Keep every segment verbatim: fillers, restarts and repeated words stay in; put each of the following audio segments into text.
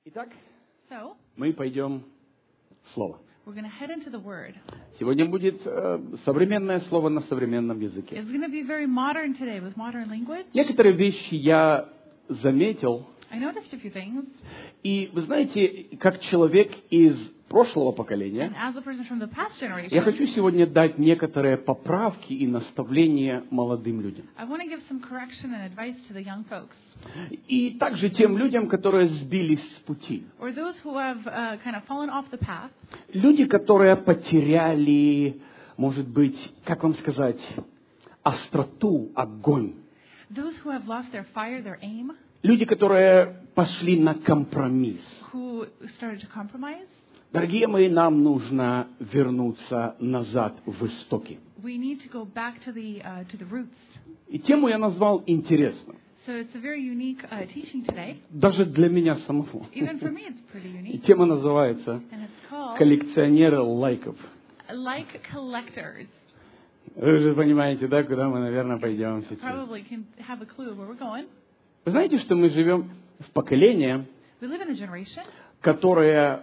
Итак, So, мы пойдем в Слово. we're going to head into the Word. Сегодня будет э, современное слово на современном языке. It's going to be very modern today with modern language. Некоторые вещи я заметил, I noticed a few things, и вы знаете, как человек из прошлого поколения, and as a person from the past я generation, хочу сегодня дать некоторые поправки и наставления молодым людям. I want to give some correction and advice to the young folks, И также тем людям, которые сбились с пути. or those who have uh, kind of fallen off the path, Люди, которые потеряли, может быть, как вам сказать, остроту, огонь. those who have lost their fire, their aim, Люди, которые пошли на компромисс. who started to compromise. Дорогие мои, нам нужно вернуться назад в истоки. We need to go back to the uh, to the roots. И тему я назвал «Интересно». So it's a very unique uh, teaching today. Даже для меня самого. Even for me, it's pretty И unique, тема называется and it's called «Коллекционеры лайков». Like Collectors. Вы уже понимаете, да, куда мы, наверное, пойдем сейчас. Probably can have a clue where we're going. Вы знаете, что мы живем в поколении, We live in a generation которое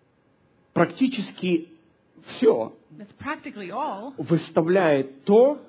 практически все that's practically all выставляет то,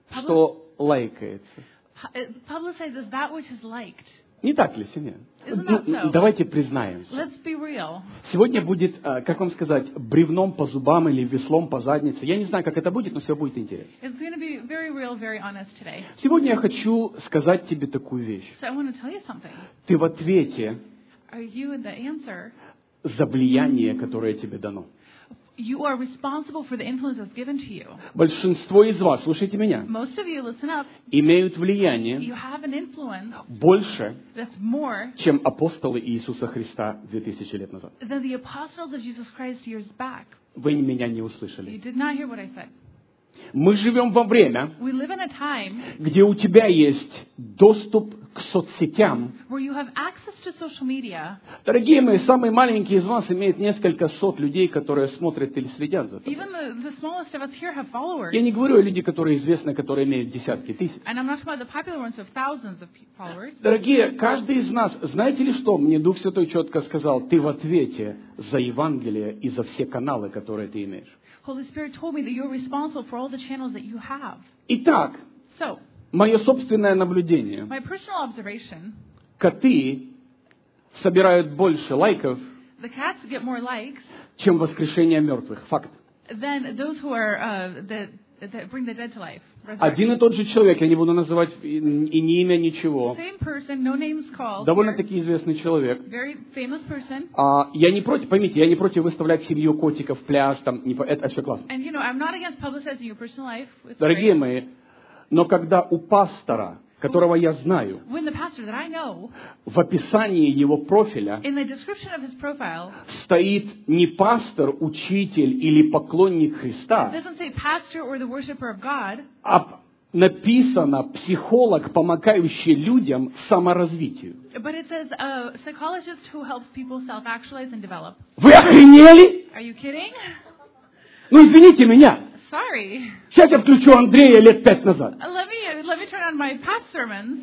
что лайкается. pu- it publicizes that which is liked. Не так ли, семья? Isn't that Ну, so? давайте признаемся. Let's be real. Сегодня будет, э, как вам сказать, бревном по зубам или веслом по заднице. Я не знаю, как это будет, но все будет интересно. It's going to be very real, very honest today. Сегодня я хочу сказать тебе такую вещь. So I want to tell you something. Ты в ответе Are you the answer? за влияние, которое тебе дано. You are responsible for the influence that's given to you. Большинство из вас, слушайте меня, Most of you, listen up, имеют влияние you have an influence больше, that's more чем апостолы Иисуса Христа две тысячи лет назад. than the apostles of Jesus Christ years back. Вы меня не You услышали. did not hear what I said. Мы живем во время, We live in a time где у тебя есть доступ к соцсетям. where you have access to social media. Дорогие мои, самые маленькие из вас имеют несколько сот людей, которые смотрят или следят за тобой. Even the, the smallest of us here have followers. Я не говорю о людях, которые известны, которые имеют десятки тысяч. And I'm not talking about the popular ones who have thousands of pe- followers. Дорогие, каждый из нас, знаете ли что? Мне Дух Святой четко сказал, ты в ответе за Евангелие и за все каналы, которые ты имеешь. Holy Spirit told me that you're responsible for all the channels that you have. Итак, So, мое собственное наблюдение. my personal observation, Коты собирают больше лайков, the cats get more likes чем воскрешение мертвых. Факт. than those who are, uh, that, that bring the dead to life. Один и тот же человек, я не буду называть и и ни имя, ничего. Same person, no names called. here. Довольно-таки известный человек. Very famous person. А, я не против, поймите, я не против выставлять семью котиков, пляж, там, не, по- это, это все классно. And, you know, I'm not against publicizing your personal life. It's Дорогие great. мои, но когда у пастора, которого я знаю, When the pastor that I know, в описании его профиля in the description of his profile, стоит не пастор, учитель или поклонник Христа, doesn't say pastor or the worshiper of God, а написано психолог, помогающий людям саморазвитию. but it says a psychologist who helps people self-actualize and develop. Вы охренели? Are you kidding? Ну извините меня. Sorry. Сейчас я включу Андрея лет пять назад. Uh, Let me let me turn on my past sermons.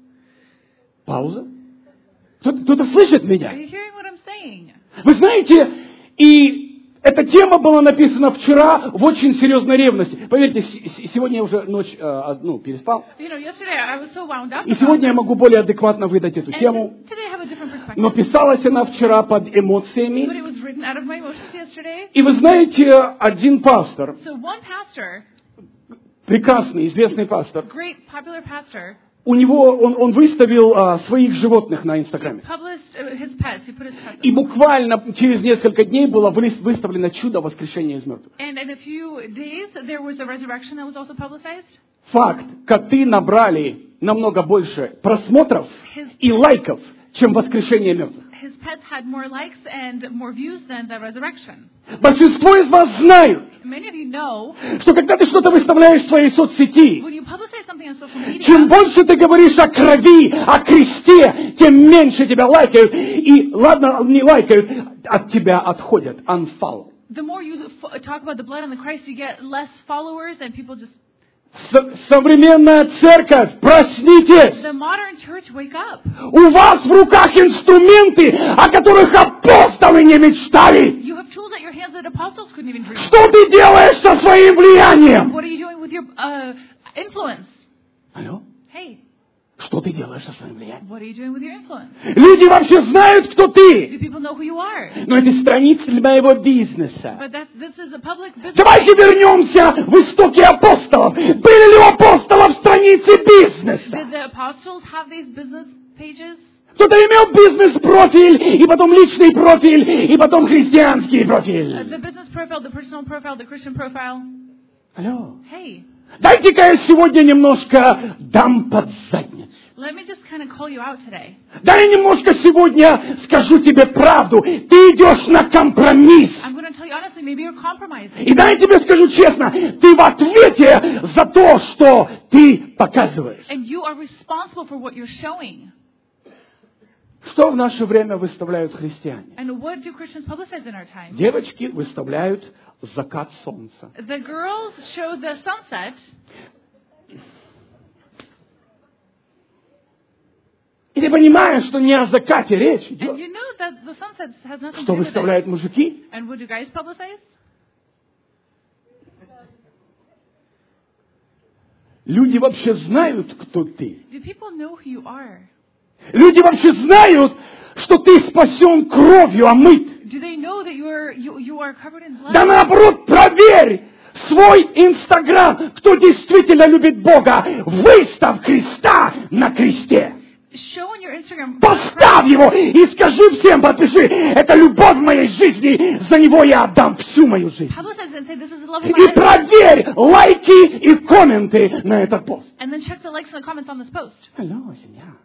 Пауза. Кто-то, кто-то слышит Are меня? you hearing what I'm saying? Вы знаете, и эта тема была написана вчера в очень серьезной ревности. Поверьте, с- с- сегодня я уже ночь э, ну, переспал. You know, yesterday I was so wound up. И about сегодня я it. могу более адекватно выдать эту And тему. t- today I have a different perspective. Но писалась она вчера под But эмоциями. it was written out of my emotions yesterday. И вы знаете, один пастор, So one pastor, прекрасный, известный пастор, great popular pastor, у него, он, он выставил а, своих животных на Инстаграме. published uh, his pets. He put his pets. И буквально через несколько дней было вы- выставлено чудо воскрешения из мертвых. And in a few days there was a resurrection that was also publicized. Факт, коты набрали намного больше просмотров и лайков, чем воскрешение мертвых. His pets had more likes and more views than the resurrection. Большинство из вас знают, Many of you know что когда ты что-то выставляешь в своей соцсети, when you publicize something on social media, чем больше ты говоришь о крови, о кресте, тем меньше тебя лайкают. И ладно, не лайкают, от тебя отходят. Unfollow. the more you f- talk about the blood on the Christ, you get less followers and people just С- современная церковь, проснитесь! The modern church, wake up. У вас в руках инструменты, о которых апостолы не мечтали. You have tools at your hands that apostles couldn't even dream of. Что ты делаешь со своим влиянием? What are you doing with your uh, influence? Алло? Hey, Что ты делаешь со своим влиянием? what are you doing with your influence? Люди вообще знают, кто Do ты. people know who you are? Но это страница для моего бизнеса. But that this is a public business. Давайте вернемся в истоки апостолов. Были ли у апостолов страницы бизнеса? Did the apostles have these business pages? Кто-то имел бизнес-профиль, и потом личный профиль, и потом христианский Uh, профиль. the business profile, the personal profile, the Christian profile. Алло. Hey, Дайте-ка я сегодня немножко дам под задницу. let me just kind of call you out today. Да я немножко сегодня скажу тебе правду. Ты идешь на компромисс. I'm going to tell you honestly, maybe you're compromising. И дай я тебе скажу честно, ты в ответе за то, что ты показываешь. And you are responsible for what you're showing. Что в наше время выставляют христиане? And what do Christians publicize in our time? Девочки выставляют закат солнца. The girls show the sunset. И ты понимаешь, что не о закате речь And идет. you know that the sunset has nothing to Что do with it. выставляют мужики? And what do guys publicize? Люди вообще знают, кто ты. Do people know who you are? Люди вообще знают, что ты спасен кровью, омыт. Do they know that you are you, you are covered in blood? Да наоборот, проверь свой Инстаграм, кто действительно любит Бога. Выставь Христа на кресте. Show on your Instagram. Поставь его и скажи всем, подпиши, это любовь в моей жизни, за него я отдам всю мою жизнь. Publicize and say this is the love of my И life. проверь лайки и комменты на этот пост. And then check the likes and the comments on this post. Алло, семья.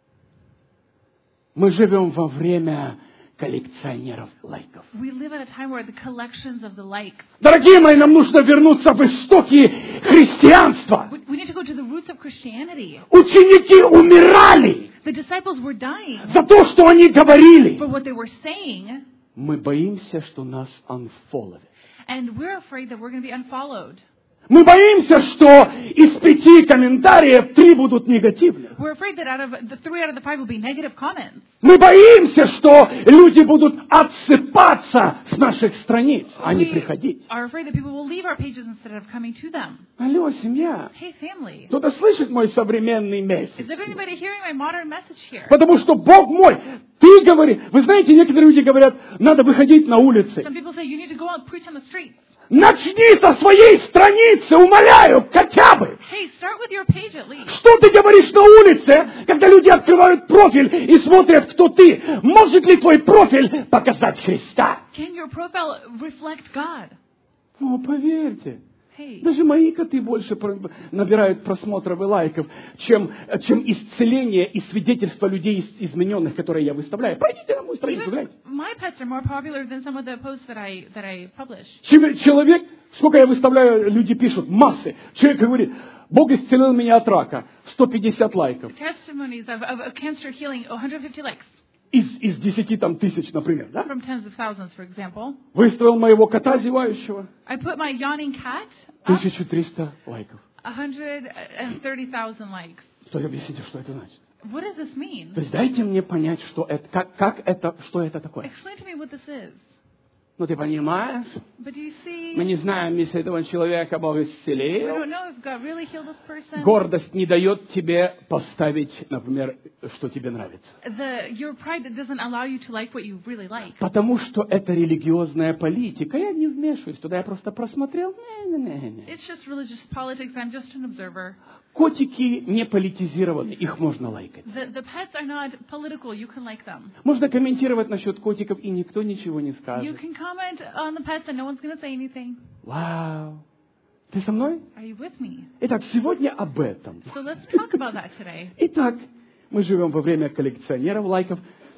Мы живем во время коллекционеров лайков. We live at a time where the collections of the likes. Дорогие мои, нам нужно вернуться в истоки христианства. We, we need to go to the roots of Christianity. Ученики умирали The disciples were dying за то, что они говорили. for what they were saying, Мы боимся, что нас unfollowed. and we're afraid that we're going to be unfollowed. Мы боимся, что из пяти комментариев три будут негативных. We're afraid that out of the three out of the five will be negative comments. Мы боимся, что люди будут отсыпаться с наших страниц, а не We приходить. are afraid that people will leave our pages instead of coming to them. Алло, семья. Hey, family. Кто-то слышит мой современный месяц? Is there anybody hearing my modern message here? Потому что Бог мой, ты говори. Вы знаете, некоторые люди говорят, надо выходить на улицы. Some people say you need to go out and preach on the streets. Начни со своей страницы, умоляю, хотя бы. Hey, start with your page at least. Что ты говоришь на улице, когда люди открывают профиль и смотрят, кто ты? Может ли твой профиль показать Христа? Can your profile reflect God? Ну, поверьте. Hey, Даже мои коты больше про- набирают просмотров и лайков, чем, чем исцеление и свидетельство людей из- измененных, которые я выставляю. Пройдите на мою страницу, even гляньте. my pets are more popular than some of the posts that I that I publish. Чем- Человек, сколько я выставляю, люди пишут, массы. Человек говорит, Бог исцелил меня от рака. сто пятьдесят лайков. Testimonies of, of, of cancer healing, one hundred fifty likes Из, из десяти там тысяч, например. Да? from tens of thousands, for example. Выставил моего кота зевающего. I put my yawning cat up, тысяча триста лайков. one hundred thirty thousand likes. Что объясните, что это значит? What does this mean? То есть дайте мне понять, что это, как, как это, что это такое. Explain to me what this is. Ну ты понимаешь? But do you see? Мы не знаем, если этого человека Бог We исцелил. don't know if God really healed this person. Гордость не дает тебе поставить, например, что тебе нравится. The your pride doesn't allow you to like what you really like. Потому что это религиозная политика. Я не вмешиваюсь туда, я просто просмотрел. Не-не-не-не. It's just religious politics. I'm just an observer. Котики не политизированы, их можно лайкать. The the pets are not political. You can like them. Можно комментировать насчет котиков, и никто ничего не You скажет. can comment on the pets and no one's going to say anything. Вау! Ты со мной? Are you with me? Итак, сегодня об этом. So let's talk about that today. Итак, мы живем во время коллекционеров лайков.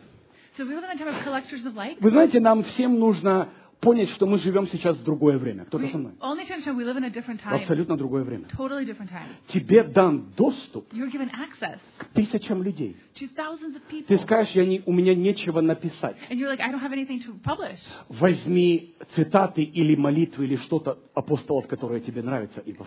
So we live in a time of collectors of likes. Вы знаете, нам всем нужно понять, что мы живем сейчас в другое время. Кто-то We со мной? only to understand we live in a different В time. абсолютно другое время. Totally different time. Тебе дан доступ You're given access к тысячам людей. to thousands of people. Ты скажешь, я не, у меня нечего написать. And you're like, I don't have anything to publish. Возьми цитаты или молитвы, или что-то апостолов, которые тебе нравятся, и поставь.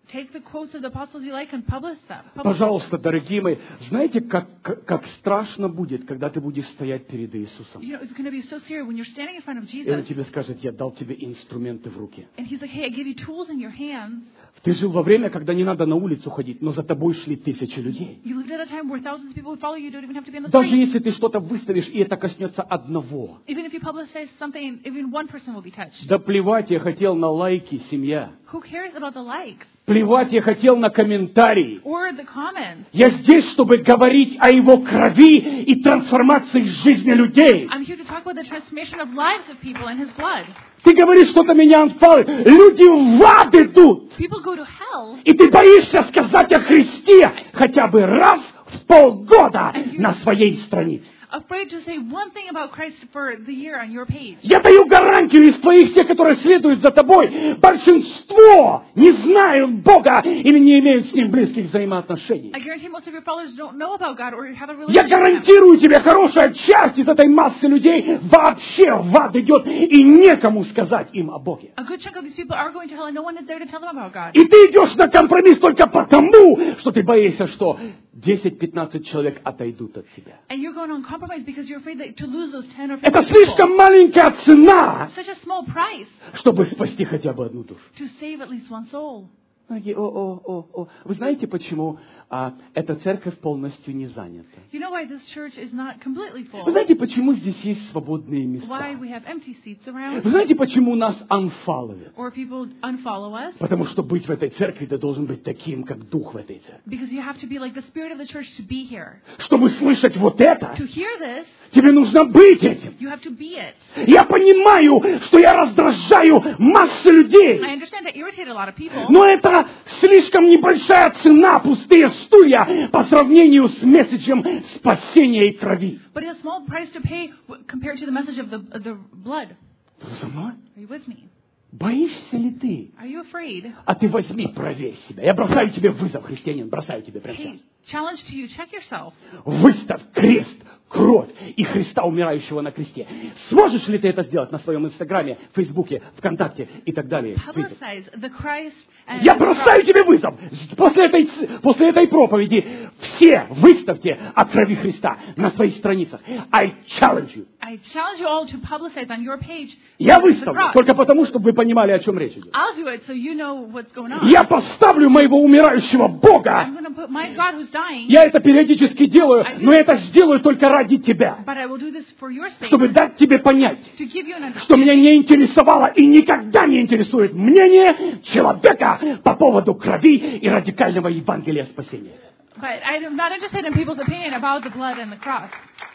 Take the quotes of the apostles you like and publish them. Publish Пожалуйста, дорогие мои, знаете, как, как, как страшно будет, когда ты будешь стоять перед Иисусом? You know, it's going to be so scary when you're standing in front of И Он Jesus, тебе скажет: я дал тебе инструменты в руки. and He's like, hey, I give you tools in your hands. Ты жил во время, когда не надо на улицу ходить, но за тобой шли тысячи людей. You lived at a time where thousands of people would follow you. You don't even have to be on the Даже street. если ты что-то выставишь, и это коснется одного. Even if you publicize something, even one person will be touched. Да плевать я хотел на лайки, семья. Who cares about the likes Плевать я хотел на комментарии. or the comments? Я здесь, чтобы говорить о Его крови и трансформации жизни людей. I'm here to talk about the transformation of lives of people and His blood. Ты говоришь что-то меня анфалы. Люди в ад идут. People go to hell, И ты боишься сказать о Христе хотя бы раз в полгода на своей странице. afraid to say one thing about Christ for the year on your page. Я даю гарантию из твоих, тех, которые следуют за тобой, большинство не знают Бога или не имеют с Ним близких взаимоотношений. I guarantee most of your followers don't know about God or have a relationship Я with Him. гарантирую тебе, хорошая часть из этой массы людей вообще в ад идет, и некому сказать им о Боге. A good chunk of these people are going to hell, and no one is there to tell them about God. И ты идешь на компромисс только потому, что ты боишься, что десять-пятнадцать человек отойдут от тебя. And you're going on compromise because you're afraid that to lose those ten or Это fifteen people. слишком маленькая цена, Such a small price чтобы спасти хотя бы одну душу. to save at least one soul. Дорогие, о, о, о, о. Вы знаете, почему а, эта церковь полностью не занята? You know why this church is not completely full? Вы знаете, почему здесь есть свободные места? Why we have empty seats around? Вы знаете, почему нас unfollowят? Or people unfollow us? Потому что быть в этой церкви, ты должен быть таким, как дух в этой церкви. Because you have to be like the spirit of the church to be here. Чтобы слышать вот это, To hear this, тебе нужно быть этим. you have to be it. Я понимаю, что я раздражаю массы людей. I understand that irritate a lot of people, Но это слишком небольшая цена, пустые стулья, по сравнению с месседжем спасения и крови. but it's a small price to pay w- compared to the message of the, of the blood. Ты со мной? Are you with me? Боишься ли ты? Are you afraid? А ты возьми, проверь себя. Я бросаю тебе вызов, христианин, бросаю тебе прямо сейчас. Hey, challenge to you. Check yourself. Выставь крест, кровь и Христа, умирающего на кресте. Сможешь ли ты это сделать на своем Инстаграме, Фейсбуке, ВКонтакте и так далее? Твиттер? Publicize the Christ and Я the бросаю cross. тебе вызов. После этой, ц- после этой проповеди все выставьте о крови Христа на своих страницах. I challenge you. I challenge you all to publicize on your page Я the выставлю, cross. только потому, чтобы вы понимали, о чем речь идет. I'll do it so you know what's going on. Я поставлю моего умирающего I'm Бога. going to put my God who's dying, Я это периодически делаю, но я это сделаю только ради тебя, but I will do this for your sake, чтобы дать тебе понять, to give you an что understanding. меня не интересовало и никогда не интересует мнение человека по поводу крови и радикального Евангелия спасения. But I'm not interested in people's opinion about the blood and the cross.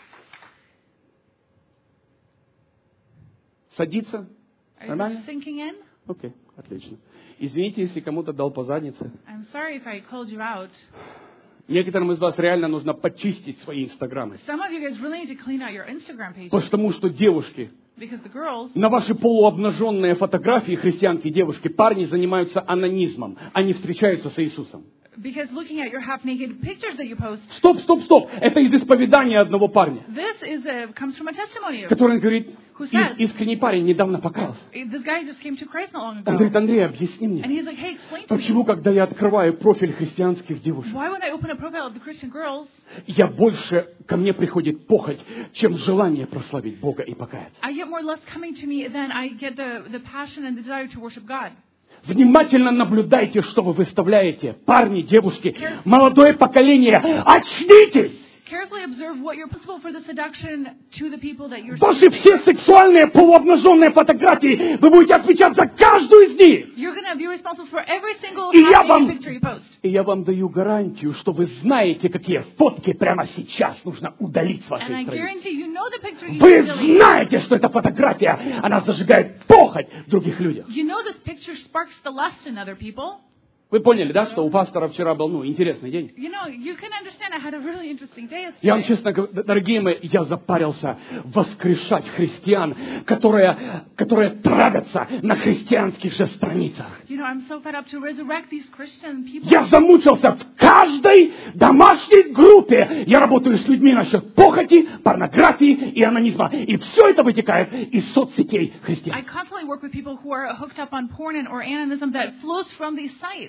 Садиться? Are you Нормально? sinking in? Окей, отлично. Извините, если кому-то дал по заднице. I'm sorry if I called you out. Некоторым из вас реально нужно почистить свои инстаграмы. Some of you guys really need to clean out your Instagram pages Потому что девушки, because the girls, на ваши полуобнаженные фотографии, христианки, девушки, парни занимаются анонизмом. Они встречаются с Иисусом. because looking at your half-naked pictures that you post, Стоп, стоп, стоп. Это из исповедания одного парня, this is a, comes from a testimony. Of, который говорит, Who ис- says? искренний парень недавно покаялся. this guy just came to Christ not long Он говорит: ago, Андрей, объясни and мне, he's like, hey, explain to me, почему, когда я открываю профиль христианских девушек, why when I open a profile of the Christian girls, я больше, ко мне приходит похоть, чем желание прославить Бога и покаяться. I get more lust coming to me than I get the, the passion and the desire to worship God. Внимательно наблюдайте, что вы выставляете. Парни, девушки, молодое поколение, очнитесь! Carefully observe what you're responsible for the seduction to the people that you're Ваши все сексуальные полуобнаженные фотографии, вы будете отвечать за каждую из них. You're going to be responsible for every single И я вам, half-naked picture you post. и я вам даю гарантию, что вы знаете, какие фотки прямо сейчас нужно удалить с And вашей I страницы. guarantee you know the picture you Вы should delete. знаете, что эта фотография, она зажигает похоть в других людях. You know this picture sparks the lust in other people. Вы поняли, да, что у пастора вчера был, ну, интересный день? You know, you can understand I had a really interesting day Я вам yesterday. честно говорю, дорогие мои, я запарился воскрешать христиан, которые, которые травятся на христианских же страницах. You know, I'm so fed up to resurrect these Christian people. Я замучился в каждой домашней группе. Я работаю с людьми насчет похоти, порнографии и анонизма. И все это вытекает из соцсетей I христиан. constantly work with people who are hooked up on porn and or animism that flows from these sites.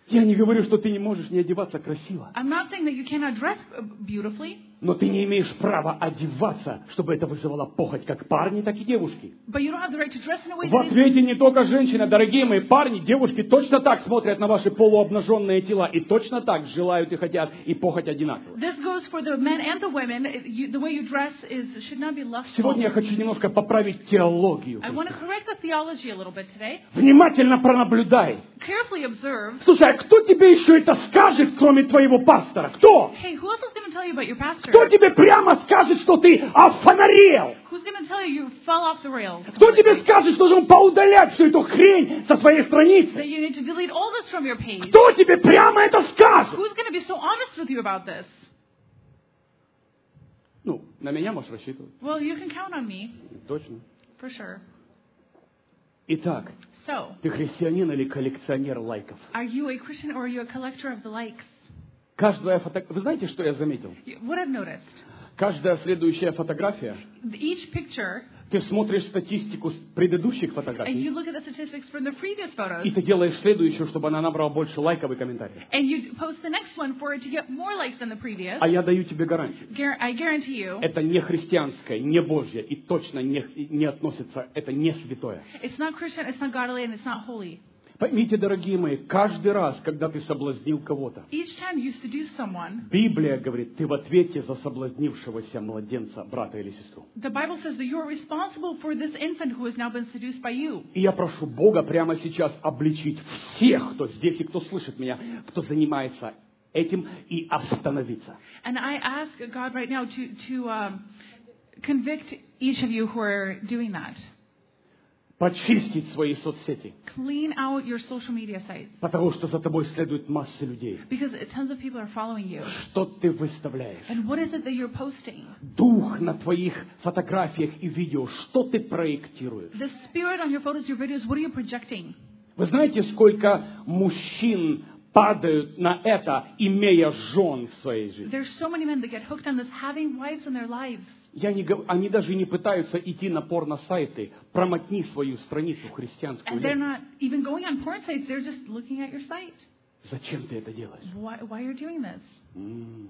Я не говорю, что ты не можешь не одеваться красиво. I'm not saying that you cannot dress beautifully. Но ты не имеешь права одеваться, чтобы это вызывало похоть как парни, так и девушки. But you don't have the right to dress in a way В that is... ответе не только женщины, дорогие мои парни, девушки точно так смотрят на ваши полуобнаженные тела и точно так желают и хотят, и похоть одинаково. This goes for the men and the women. It- you- the way you dress is should not be lustful. Сегодня я хочу немножко поправить теологию. I want to correct the theology a little bit today. Внимательно пронаблюдай. Carefully observe. Слушай, а кто тебе еще это скажет, кроме твоего пастора? Кто? Hey, who else is going to tell you about your pastor? Кто тебе прямо скажет, что ты офонарел? Who's going to tell you you fell off the rails? Кто тебе скажет, что должен поудалять всю эту хрень со своей страницы? That you need to delete all this from your page? Кто тебе прямо это скажет? Who's going to be so honest with you about this? Ну, на меня можешь рассчитывать. Well, you can count on me, Точно. for sure. Итак, So, ты христианин или коллекционер лайков? are you a Christian or are you a collector of the likes? Каждая фото... Вы знаете, что я заметил? You- What I've noticed, Каждая следующая фотография, each picture, ты смотришь статистику с предыдущих and фотографий, you look at the statistics from the previous photos, и ты делаешь следующую, чтобы она набрала больше лайков и комментариев. and you post the next one for it to get more likes than the previous. А я даю тебе гарантию. Guar- I guarantee you, Это не христианское, не Божье, и точно не, не относится, это не святое. it's not Christian, it's not godly, and it's not holy. Поймите, дорогие мои, каждый раз, когда ты соблазнил кого-то, Each time you seduce someone, Библия говорит, ты в ответе за соблазнившегося младенца, брата или сестру. the Bible says that you are responsible for this infant who has now been seduced by you. И я прошу Бога прямо сейчас обличить всех, кто здесь и кто слышит меня, кто занимается этим, и остановиться. And I ask God right now to, to um, convict each of you who are doing that. Почистить свои соцсети, Clean out your social media sites. потому что за тобой следует масса людей. Because tons of people are following you. Что ты выставляешь? And what is it that you're posting? Дух на твоих фотографиях и видео, что ты проектируешь? The spirit on your photos, your videos, what are you projecting? Вы знаете, сколько мужчин падают на это, имея жен в своей жизни? There's so many men that get hooked on this, having wives in their lives. Я не гов- они даже не пытаются идти на порно-сайты, промотни свою страницу христианскую. And they're ленту. not even going on porn sites, they're just looking at your site. Зачем ты это делаешь? Why, why are you doing this? М.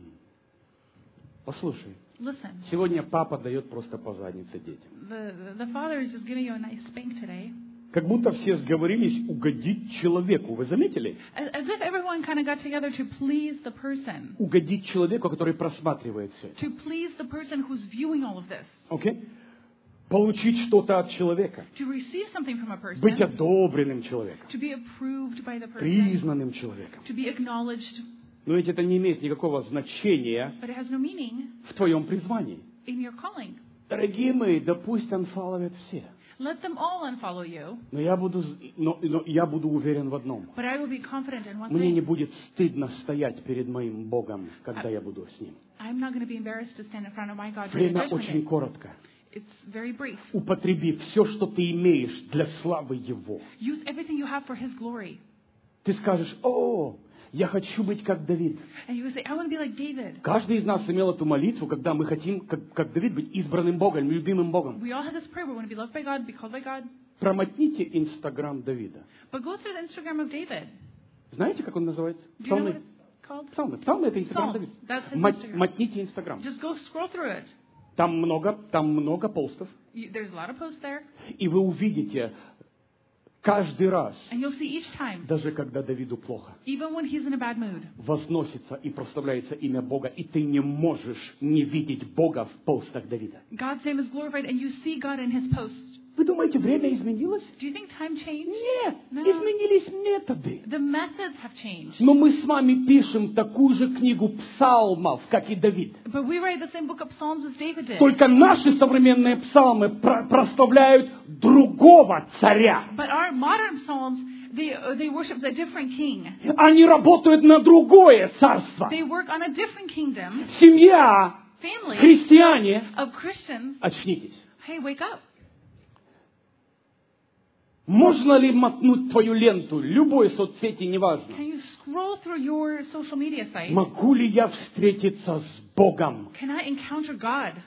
Послушай, Listen, сегодня папа дает просто по заднице детям. the, the father is just giving you a nice spank today. Как будто все сговорились угодить человеку. Вы заметили? As, as if everyone kind of got together to please the person. Угодить человеку, который просматривает все это. To please the person who's viewing all of this. Окей? Получить что-то от человека. To receive something from a person. Быть одобренным человеком. To be approved by the person. Признанным человеком. To be acknowledged. Но ведь это не имеет никакого значения But it has no meaning в твоем призвании. in your calling. Дорогие мои, да пусть анфаловят все. Let them all unfollow you. Но я буду, з- но, но я буду уверен в одном. But I will be confident in one Мне не thing. будет стыдно стоять перед моим Богом, когда я буду с Ним. I'm not going to be embarrassed to stand in front of my God during Время judgment очень day. коротко. It's very brief. Употреби все, что ты имеешь для славы Его. Use everything you have for His glory. Ты скажешь, о, я хочу быть как Давид. And you will say, I want to be like David. Каждый из нас имел эту молитву, когда мы хотим, как, как Давид, быть избранным Богом, любимым Богом. We all have this prayer. We want to be loved by God, be called by God. Промотните Инстаграм Давида. But go through the Instagram of David. Знаете, как он называется? Do you know what Псалмы. it's called? Псалмы. Псалмы — это Инстаграм Psalms. Давида. That's his Мот- Instagram. Мотните Инстаграм. Just go scroll through it. Там много, там много постов. You, there's a lot of posts there. И вы увидите каждый раз, And you'll see each time, даже когда Давиду плохо, even when he's in a bad mood, возносится и прославляется имя Бога, и ты не можешь не видеть Бога в постах Давида. God's name is glorified and you see God in his posts. Вы думаете, время изменилось? Do you think time changed? Нет, No. изменились методы. The methods have changed. Но мы с вами пишем такую же книгу псалмов, как и Давид. But we write the same book of Psalms as David did. Только наши современные псалмы про- прославляют другого царя. But our modern Psalms, they, uh, they worship a different king. Они работают на другое царство. They work on a different kingdom. Семья, Family христиане, of Christians. очнитесь. Hey, wake up. Можно ли мотнуть твою ленту, любой соцсети, неважно? Can you scroll through your social media site? Могу ли я встретиться с Богом? Can I encounter God?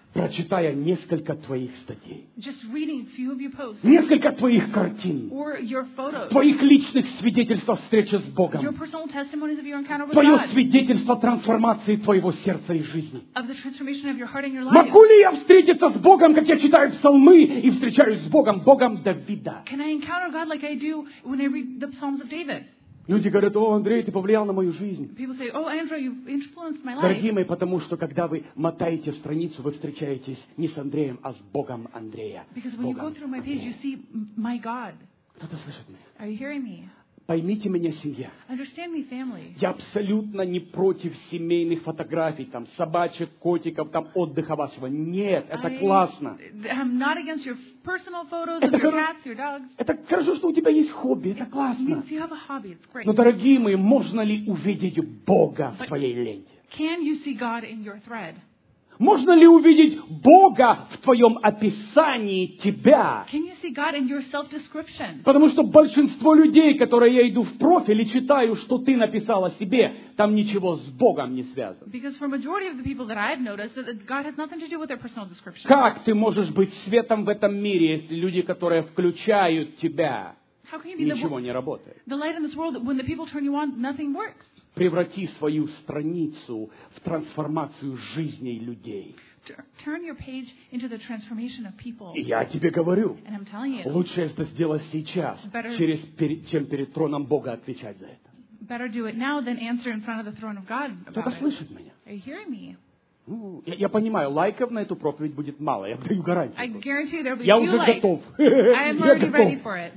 прочитая несколько твоих статей, just reading a few of your posts несколько твоих картин, or your photos, твоих личных свидетельств о встрече с your Богом, personal testimonies of your encounter with твое God, свидетельство трансформации твоего сердца и жизни. of the transformation of your heart and your life. Могу ли я встретиться с Богом, как я читаю псалмы и встречаюсь с Богом, Богом Давида? Can I encounter God like I do when I read the Psalms of David? Люди говорят: о, Андрей, ты повлиял на мою жизнь. People say, oh, Andrew, you've influenced my life. Дорогие мои, потому что, когда вы мотаете страницу, вы встречаетесь не с Андреем, а с Богом Андрея. Because when you go Богом through my page, you see my God. Кто-то слышит меня? Are you hearing me? Поймите меня, семья. Understand me, family. Я абсолютно не против семейных фотографий, там, собачек, котиков, там, отдыха вашего. Нет, это I- классно. I'm not against your personal photos Это of your хоро- cats, your dogs. Это хорошо, что у тебя есть хобби, это It классно. means you have a hobby. It's great. Но, дорогие мои, можно ли увидеть Бога в твоей ленте? Can you see God in your thread? Можно ли увидеть Бога в твоем описании тебя? Can you see God in your self-description? Потому что большинство людей, которые я иду в профиль и читаю, что ты написал о себе, там ничего с Богом не связано. Because for majority of the people that I've noticed, that God has nothing to do with their personal description. Как ты можешь быть светом в этом мире, если люди, которые включают тебя, How can you be the, ничего не работает? the light in this world when the people turn you on, nothing works? Преврати свою страницу в трансформацию жизней людей. T- Turn your page into the transformation of people. И я тебе говорю, And I'm telling you, лучше это сделать сейчас, Better- через, перед- чем перед троном Бога отвечать за это. better do it now than answer in front of the throne of God Кто-то about it. слышит меня? Are you hearing me? Ну, я, я понимаю, лайков на эту проповедь будет мало, я даю I гарантию. guarantee you there will be Я few уже likes. готов. I am Я already ready готов. for it.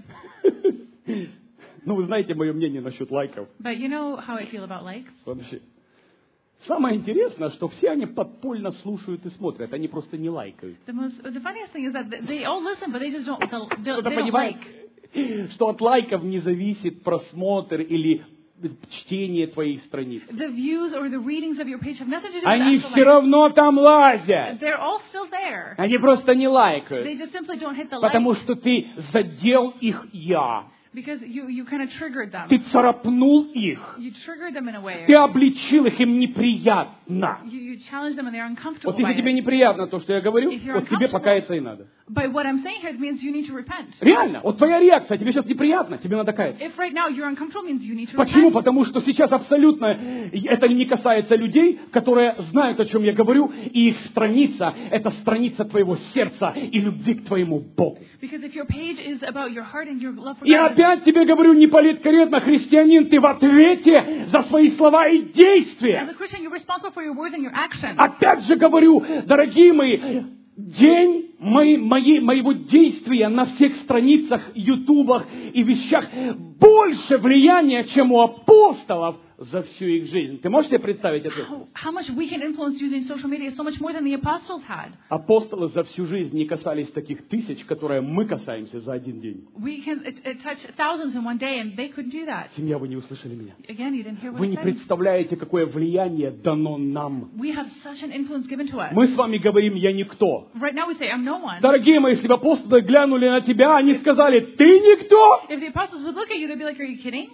Ну, вы знаете мое мнение насчет лайков. But you know how I feel about likes? Вообще. Самое интересное, что все они подпольно слушают и смотрят, они просто не лайкают. The most, the funniest thing is that they all listen, but they just don't, they'll- they'll- Кто-то they don't понимает, like. что от лайков не зависит просмотр или чтение твоей страницы. The views or the readings of your page have nothing to do with Они the actual все likes. равно там лазят. They're all still there. Они просто не They лайкают, just simply don't hit the потому like что ты задел их я. because you, you kind of triggered them. Ты царапнул их. You triggered them in a way. Ты обличил их, им неприятно. You, you challenge them and they're uncomfortable Вот если by тебе it. неприятно то, что я говорю, If you're вот тебе uncomfortable- покаяться и надо. But what I'm saying here means you need to repent. Реально, вот твоя реакция, тебе сейчас неприятно, тебе надо каяться. If right now you're uncomfortable, means you need to Почему? repent. Потому что сейчас абсолютно это не касается людей, которые знают, о чем я говорю, и их страница – это страница твоего сердца и любви к твоему Богу. Because if your page is about your heart and your love for И God, опять тебе говорю, не политкорректно, христианин, ты в ответе за свои слова и as действия. a Christian, you're responsible for your words and your actions. Опять же говорю, дорогие мои, день мои, мои, моего действия на всех страницах, ютубах и вещах больше влияния, чем у апостолов за всю их жизнь. Ты можешь себе представить это? How, how much we can influence using social media is so much more than the apostles had. Апостолы за всю жизнь не касались таких тысяч, которые мы касаемся за один день. We can it, it touch thousands in one day, and they couldn't do that. Семья, вы не услышали меня. Again, you didn't hear what Вы I не said. представляете, какое влияние дано нам. We have such an influence given to us. Мы с вами говорим, я никто. Right now we say, I'm no one. Дорогие мои, если бы апостолы глянули на тебя, они сказали, ты никто. If the apostles would look at you, they'd be like, are you kidding?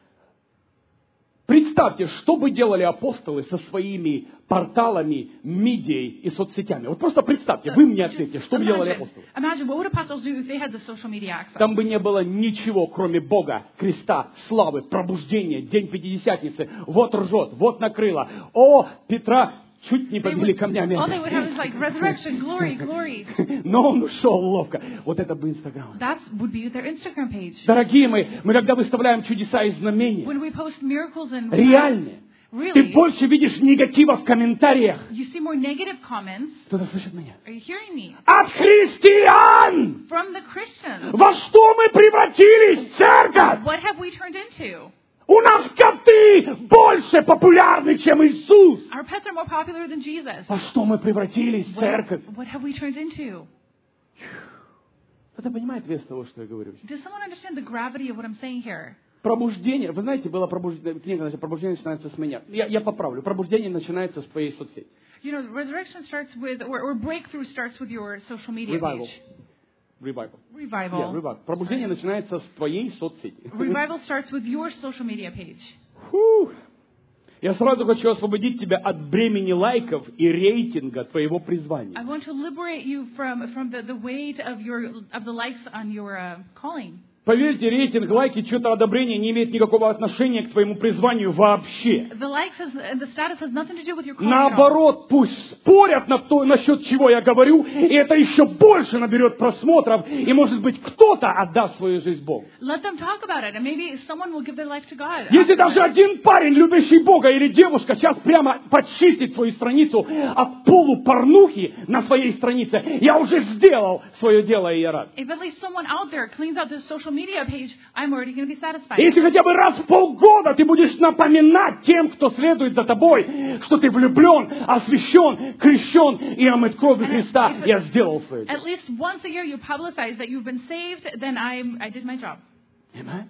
Представьте, что бы делали апостолы со своими порталами, медией и соцсетями. Вот просто представьте, вы мне ответьте, что бы делали Imagine, апостолы. imagine what would apostles do if they had the social media access? Там бы не было ничего, кроме Бога, креста, славы, пробуждения, день Пятидесятницы. Вот ржет, вот накрыло. О, Петра чуть не They побили would- камнями. all they would have is like resurrection, glory, glory. Но он ушел ловко. Вот это бы Инстаграм. That would be their Instagram page. Дорогие мои, мы когда выставляем чудеса и знамения, When we post miracles and реальные, ты really, больше видишь негатива в комментариях. you see more negative comments. Кто-то слышит меня? Are you hearing me? От христиан! From the Christians. Во что мы превратились, церковь? What have we turned into? У нас коты больше популярны, чем Иисус. Our pets are more popular than Jesus. Во что мы превратились, What, церковь? what have we turned into? Кто-то понимает вес того, что я говорю? Does someone understand the gravity of what I'm saying here? Пробуждение, вы знаете, было пробуждение, книга называется «Пробуждение начинается с меня». Я, я поправлю. Пробуждение начинается с твоей соцсети. You know, resurrection starts with, or, or breakthrough starts with your social media Revival. page. Revival. Revival. Yeah, revival. Пробуждение начинается с твоей соцсети. Revival starts with your social media page. Фу. Я сразу хочу освободить тебя от бремени лайков и рейтинга твоего призвания. I want to liberate you from from the, the weight of your of the likes on your uh, calling. Поверьте, рейтинг, лайки, что-то одобрение не имеет никакого отношения к твоему призванию вообще. The likes has, and the status has nothing to do with your calling. Наоборот, пусть спорят на то, насчет чего я говорю, и это еще больше наберет просмотров, и, может быть, кто-то отдаст свою жизнь Богу. Let them talk about it, and maybe someone will give their life to God. Если даже один парень, любящий Бога, или девушка, сейчас прямо почистит свою страницу от полупорнухи на своей странице, я уже сделал свое дело, и я рад. If at least someone out there cleans out this social media page, I'm already going to be satisfied. Если хотя бы раз в полгода ты будешь напоминать тем, кто следует за тобой, что ты влюблен, освящен, крещен и омыт кровью Христа, я сделал свое дело. At least once a year you publicize that you've been saved, then I I did my job. Amen.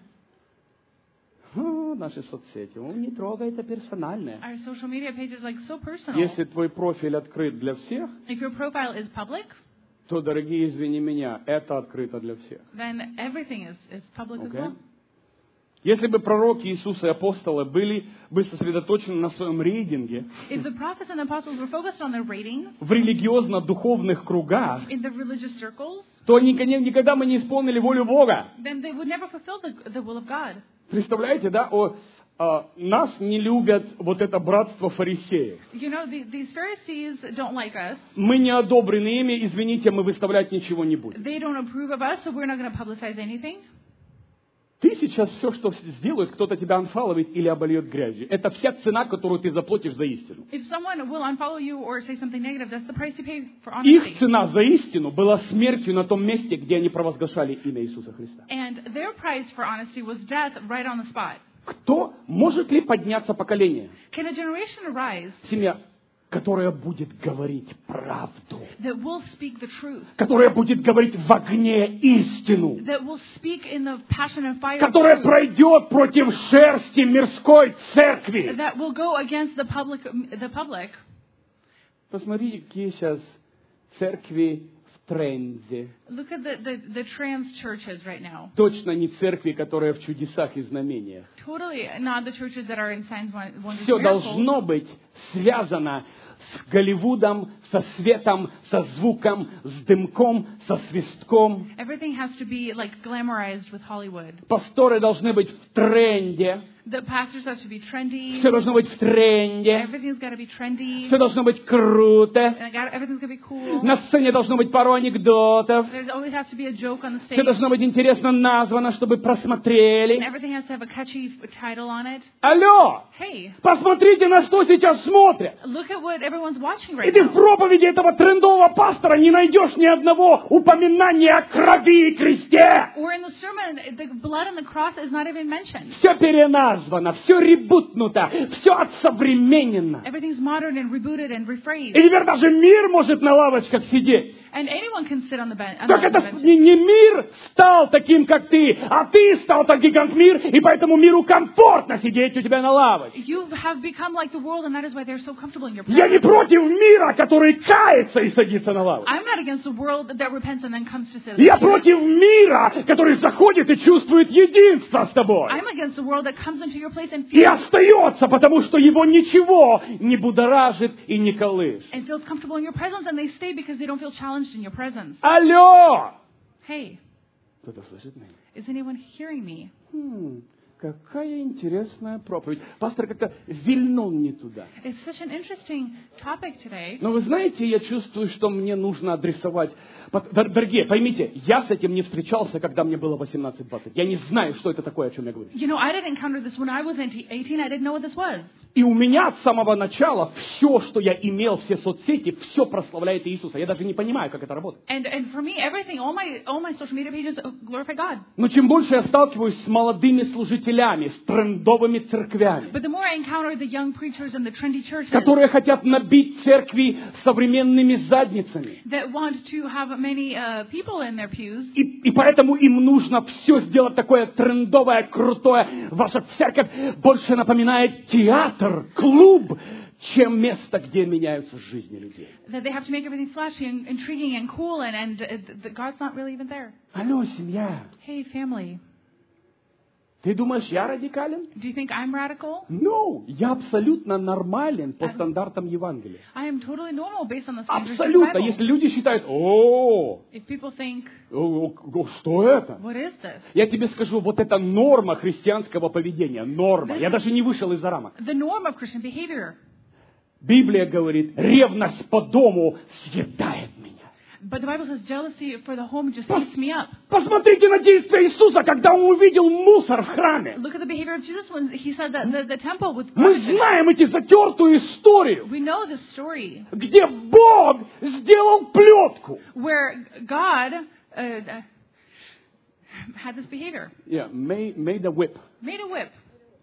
О, наши соцсети, он не трогай, это персональное. Our social media page is like so personal. Если твой профиль открыт для всех, If your profile is public, то, дорогие, извини меня, это открыто для всех. then everything is, is public as Okay? well. Если бы пророки Иисуса и апостолы были бы сосредоточены на своем рейтинге If the prophets and apostles were focused on their ratings в религиозно-духовных кругах, in the religious circles, то никогда, никогда мы не исполнили волю Бога. then they would never fulfill the, the will of God. Представляете, да? О, а, нас не любят вот это братство фарисеев. You know, the, these Pharisees don't like us. Мы не одобрены ими, извините, мы выставлять ничего не будем. They don't approve of us, so we're not going to publicize anything. Ты сейчас все, что сделает, кто-то тебя анфаловит или обольет грязью. Это вся цена, которую ты заплатишь за истину. If someone will unfollow you or say something negative, that's the price you pay for Их honesty. цена за истину была смертью на том месте, где они провозглашали имя Иисуса Христа. And their price for honesty was death right on the spot. Кто, может ли подняться поколение, Can a generation arise семья, которая будет говорить правду, that will speak the truth, которая будет говорить в огне истину, that will speak in the passion and fire of которая truth, пройдет против шерсти мирской церкви? that will go against the public, the public? Посмотрите, какие сейчас церкви в тренде. Look at the, the, the trans churches right now. Точно не церкви, которые в чудесах и знамениях. Totally not the churches that are in signs, wonders, Все miracles. должно быть связано с Голливудом, со светом, со звуком, с дымком, со свистком. Everything has to be like glamorized with Hollywood. Пасторы должны быть в тренде. The pastors have to be trendy. Все должно быть в тренде. Everything's got to be trendy. Все должно быть круто. And got, everything's got to be cool. На сцене должно быть пару анекдотов. There always has to be a joke on the Все stage. должно быть интересно названо, чтобы And просмотрели. everything has to have a catchy title on it. Алло! Hey, Посмотрите, на что сейчас смотрят. look at what everyone's watching И right ты в now. проповеди этого трендового пастора не найдешь ни одного упоминания о крови и кресте. Or in the sermon, the blood on the cross is not even mentioned. Все переназвано, все ребутнуто, все отсовременено. Everything's modern and rebooted and И rephrased. теперь даже мир может на лавочках сидеть. And anyone can sit on the bench. Так это не, не мир стал таким, как ты, а ты стал таким, как мир, и поэтому миру комфортно сидеть у тебя на лавочке. You have become like the world, and that is why they're so comfortable in your Я не presence. против мира, который кается и садится на лавочку. I'm not against the world that repents and then comes to sit. Я против мира, который заходит и чувствует единство с тобой. I'm against the world that comes into your place and И feels, остается, потому что его ничего не будоражит и не колышет. and feels comfortable in your presence, and they stay because they don't feel challenged in your presence. Алло! Hey, Кто-то слышит меня? is anyone hearing me? Хм, какая интересная проповедь. Пастор как-то вильнул не туда. It's such an interesting topic today. Но вы знаете, я чувствую, что мне нужно адресовать. Пот- дор- Дорогие, поймите, я с этим не встречался, когда мне было восемнадцать-двадцать. Я не знаю, что это такое, о чем я говорю. You know, I didn't encounter this when I was eighteen. I didn't know what this was. И у меня от самого начала все, что я имел, все соцсети, все прославляет Иисуса. Я даже не понимаю, как это работает. And and for me, everything, all my all my social media pages glorify God. Но чем больше я сталкиваюсь с молодыми служителями, с трендовыми церквями, But the more I encounter the young preachers and the trendy churches которые хотят набить церкви современными задницами, that want to have many uh, people in their pews, и, и поэтому им нужно все сделать такое трендовое, крутое. Ваша церковь больше напоминает театр, клуб, чем место, где меняются жизни людей. that they have to make everything flashy and intriguing and cool, and and uh, the God's not really even there. Алло, семья, Hey, family, Ты думаешь, я радикален? Do you think I'm radical? No, я абсолютно нормален по стандартам Евангелия. I am totally normal based on the standards of the Абсолютно. Bible. Если люди считают, о, If people think, о, о, что это? what is this? Я тебе скажу, вот это норма христианского поведения, норма. This Я is- даже не вышел из-за рамок. The norm of Christian behavior. Библия говорит, ревность по дому съедает меня. But the Bible says jealousy for the home just Пос- eats me up. Посмотрите на действия Иисуса, когда Он увидел мусор в храме. Look at the behavior of Jesus when he said that the, the temple was Мы garbage. знаем эти затертую историю, We know this story где Бог сделал плетку. where God uh, uh, had this behavior, Yeah, made, made a whip. made a whip,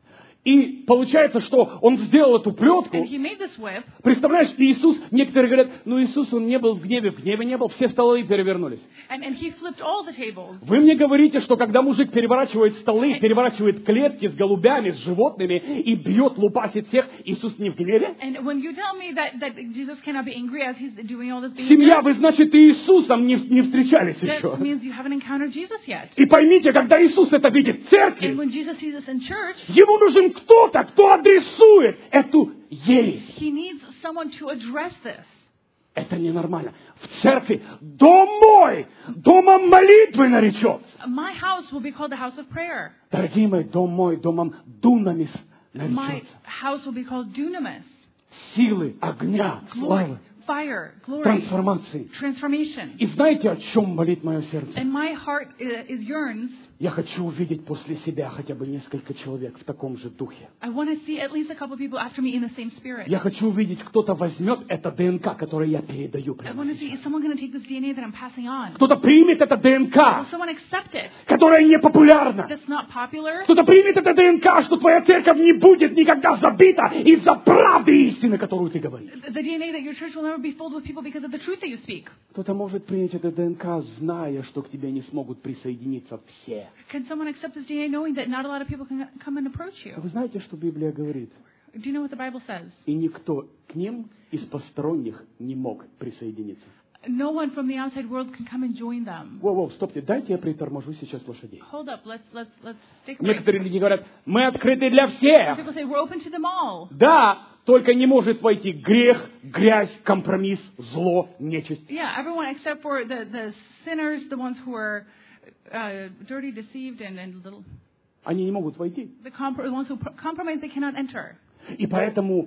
И получается, что Он сделал эту плетку. and he made this whip. Представляешь, Иисус, некоторые говорят, ну Иисус, Он не был в гневе, в гневе не был, все столы перевернулись. And, and he flipped all the tables. Вы мне говорите, что когда мужик переворачивает столы, переворачивает клетки с голубями, с животными и бьет, лупасит всех, Иисус не в гневе? And when you tell me that, that Jesus cannot be angry as he's doing all this Семья, behavior, вы, значит, и Иисусом не, не встречались еще. that means you haven't encountered Jesus yet. И поймите, когда Иисус это видит в And церкви, when Jesus sees us in church, Ему нужен кто-то, кто адресует эту ересь. he needs someone to address this. Это ненормально. В церкви дом мой, домом молитвы наречется. My house will be called the house of prayer. Дорогие мои, дом мой, домом дунамис My наречется. house will be called dunamis. Силы, огня, Glory, славы, fire, glory, трансформации. transformation. И знаете, о чем молит мое сердце? And my heart is, is yearns. Я хочу увидеть после себя хотя бы несколько человек в таком же духе. I want to see at least a couple people after me in the same spirit. Я хочу увидеть, кто-то возьмет это ДНК, которое я передаю I прямо want to see, сейчас. is someone going to take this D N A that I'm passing on? Кто-то примет это Will ДНК, someone accept it? которое не популярно. That's not popular? Кто-то примет это ДНК, что твоя церковь не будет никогда забита из-за правды и истины, которую ты говоришь. The D N A that your church will never be filled with people because of the truth that you speak. Кто-то может принять это ДНК, зная, что к тебе не смогут присоединиться все. Can someone accept this D N A knowing that not a lot of people can come and approach you? Вы знаете, что Библия говорит? Do you know what the Bible says? И никто к ним из посторонних не мог присоединиться. No one from the outside world can come and join them. Воу-воу, стопте, дайте я приторможу сейчас лошадей. Hold up, let's let's let's take a break. Некоторые люди говорят, мы открыты для Some всех. people say we're open to them all. Да, только не может войти грех, грязь, компромисс, зло, нечисть. Yeah, everyone except for the the sinners, the ones who are uh, dirty, deceived, and and little Они не могут войти. the, comp- the ones who pr- compromise, they cannot enter. И поэтому,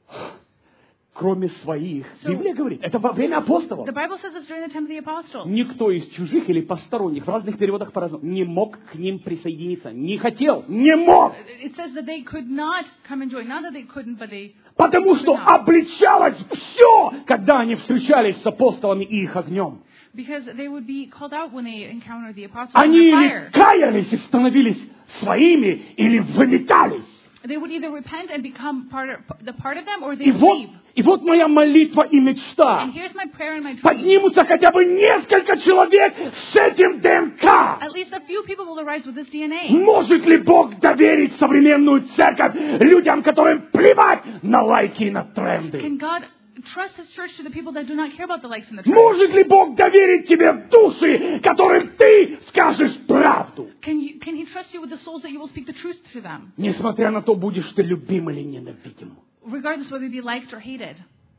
кроме своих, So- Библия говорит, это во время апостолов. The Bible says this during the time of the apostles. Никто из чужих или посторонних, в разных переводах по-разному, не мог к ним присоединиться. Не хотел, не мог. It says that they could not come and join. Not that they couldn't, but they Потому что обличалось все, когда они встречались с апостолами и их огнем. because they would be called out when they encountered the apostles Они in the или fire. каялись и становились своими, или выметались. They would either repent and become part of, the part of them, or they И would вот, leave. и вот моя молитва и мечта. And here's my prayer and my dream. Поднимутся хотя бы несколько человек с этим ДНК. At least a few people will arise with this D N A. Может ли Бог доверить современную церковь людям, которым плевать на лайки и на тренды? Can God trust His church to the people that do not care about the likes and the trends? Может ли Бог доверить тебе души, которым ты скажешь правду? Can you, can He trust you with the souls that you will speak the truth to them, Несмотря на то, будешь ты любим или ненавидим. regardless whether you be liked or hated?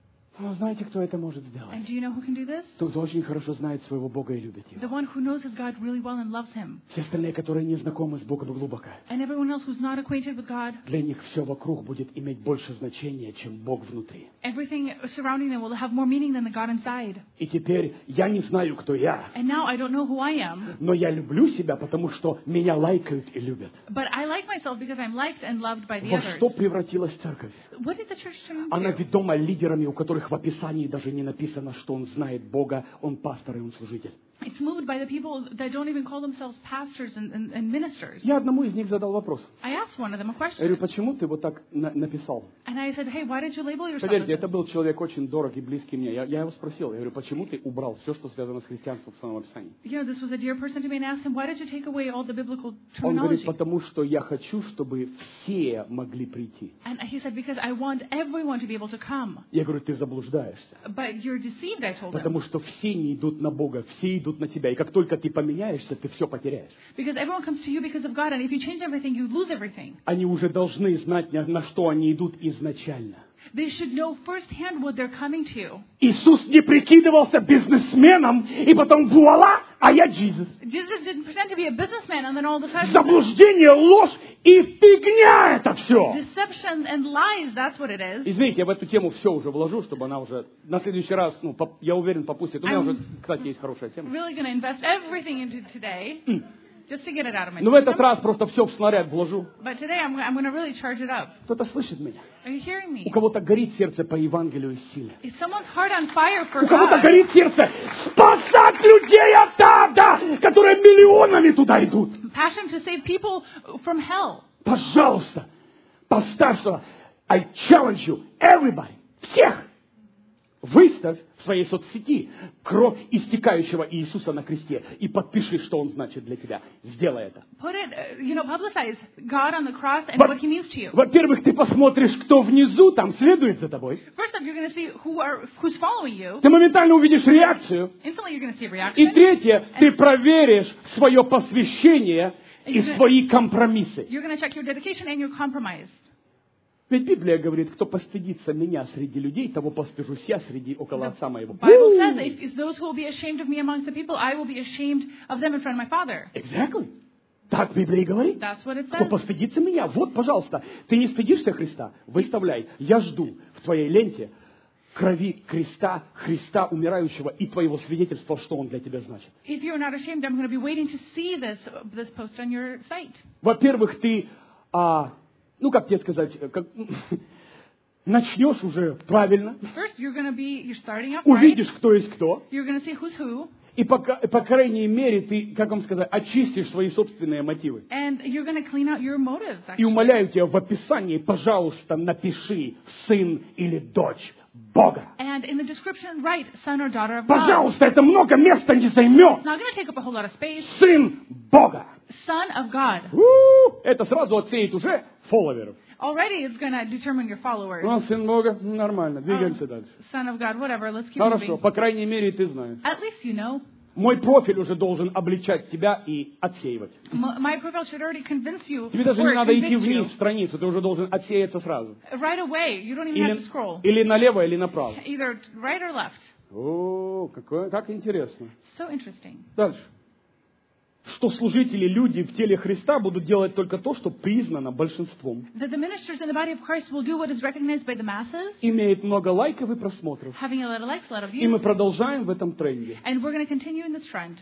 Но знаете, кто это может сделать? And do you know who can do this? Тот, кто очень хорошо знает своего Бога и любит The Его. one who knows his God really well and loves Him. Все остальные, которые не знакомы с Богом глубоко, And everyone else who's not acquainted with God, для них все вокруг будет иметь больше значения, чем Бог внутри. everything surrounding them will have more meaning than the God inside. И теперь я не знаю, кто я, And now I don't know who I am, но я люблю себя, потому что меня лайкают и любят. but I like myself because I'm liked and loved by the Во others. что превратилась церковь? What did the church turn Она into? ведома лидерами, у которых в описании даже не написано, что он знает Бога, он пастор и он служитель. It's moved by the people that don't even call themselves pastors and, and, and ministers. Я одному из них задал вопрос. I asked one of them a Я говорю, question. почему ты вот так на- написал? And I said, hey, why did you label yourself as Поверьте, this? это был человек очень дорогий, близкий мне. Я, я его спросил, я говорю, почему ты убрал все, что связано с христианством в своем описании? You know, this was a dear person to me, and I asked him, why did you take away all the biblical Он говорит, terminology? потому что я хочу, чтобы все могли прийти. And he said, because I want everyone to be able to come. Я говорю, ты заблуждаешься. But you're deceived, I told him. Потому что все не идут на Бога, все идут идут на тебя. И как только ты поменяешься, ты все потеряешь. Because everyone comes to you because of God, and if you change everything, you lose everything. Они уже должны знать, на на что они идут изначально. They should know firsthand what they're coming to. Иисус не прикидывался бизнесменом, и потом вуаля, а я Иисус. Jesus didn't pretend to be a businessman, and then all of a sudden, Заблуждение, ложь и фигня это все. deception and lies, that's what it is. Извините, я в эту тему все уже вложу, чтобы она уже на следующий раз, ну, поп- я уверен, попустит. У меня I'm уже, кстати, есть хорошая тема. Really going to invest everything into today, just to get it out of my Но в этот system. раз просто все в снаряд вложу. But today I'm, I'm going to really charge it up. Кто-то слышит меня? Are you hearing me? У кого-то горит сердце по Евангелию и силе. Is someone's heart on fire for У кого-то God? горит сердце спасать людей от ада, которые миллионами туда идут. Passion to save people from hell. Пожалуйста, поставь, что I challenge you, everybody, всех, выставь в своей соцсети кровь истекающего Иисуса на кресте и подпиши, что Он значит для тебя. Сделай это. Put it, uh, you know, publicize God on the cross and Во- what He means to you. Во-первых, ты посмотришь, кто внизу там следует за тобой. First off, you're going to see who are who's following you. Ты моментально увидишь реакцию. Instantly, you're going to see a И reaction. третье, ты проверишь свое посвящение и свои компромиссы. You're going to check your dedication and your compromise. Ведь Библия говорит, кто постыдится меня среди людей, того постыжусь я среди около отца моего. Bible says, if it's those who will be ashamed of me amongst the people, I will be ashamed of them in front of my Father. Exactly. Так Библия и говорит. That's what it Кто says. постыдится меня? Вот, пожалуйста, ты не стыдишься Христа? Выставляй. Я жду в твоей ленте крови креста, Христа умирающего и твоего свидетельства, что Он для тебя значит. If you're not ashamed, I'm going to be waiting to see this this post on your site. Во-первых, ты, а, ну как тебе сказать, как, начнешь уже правильно, First, you're going to be, you're starting up right. увидишь, кто есть кто, You're going to see who's who. и по, по крайней мере ты, как вам сказать, очистишь свои собственные мотивы. And you're going to clean out your motives, И actually. умоляю тебя в описании, пожалуйста, напиши сын или дочь Бога. And in the description, write son or daughter of God. Пожалуйста, это много места не займет. It's not going to take up a whole lot of space. Сын Бога. Son of God. У-у-у, это сразу отсеет уже фолловеров. Already it's going to determine your followers. Ну, сын Бога, нормально, Um, двигаемся дальше. son of God, whatever. Let's keep Хорошо, moving. по крайней мере, ты знаешь. At least you know. Мой профиль уже должен обличать тебя и отсеивать. M- My profile should already convince you Тебе даже or не надо идти convict вниз you. в страницу, ты уже должен отсеяться сразу. Right away. You don't even have Или, to scroll. или налево, или направо. Either right or left. О, какое, как интересно. So interesting. Дальше. Что служители, люди в теле Христа будут делать только то, что признано большинством. That the ministers in the body of Christ will do what is recognized by the masses, Имеет много лайков и просмотров. having a lot of likes, a lot of И мы views. продолжаем в этом тренде. And we're going to continue in this trend.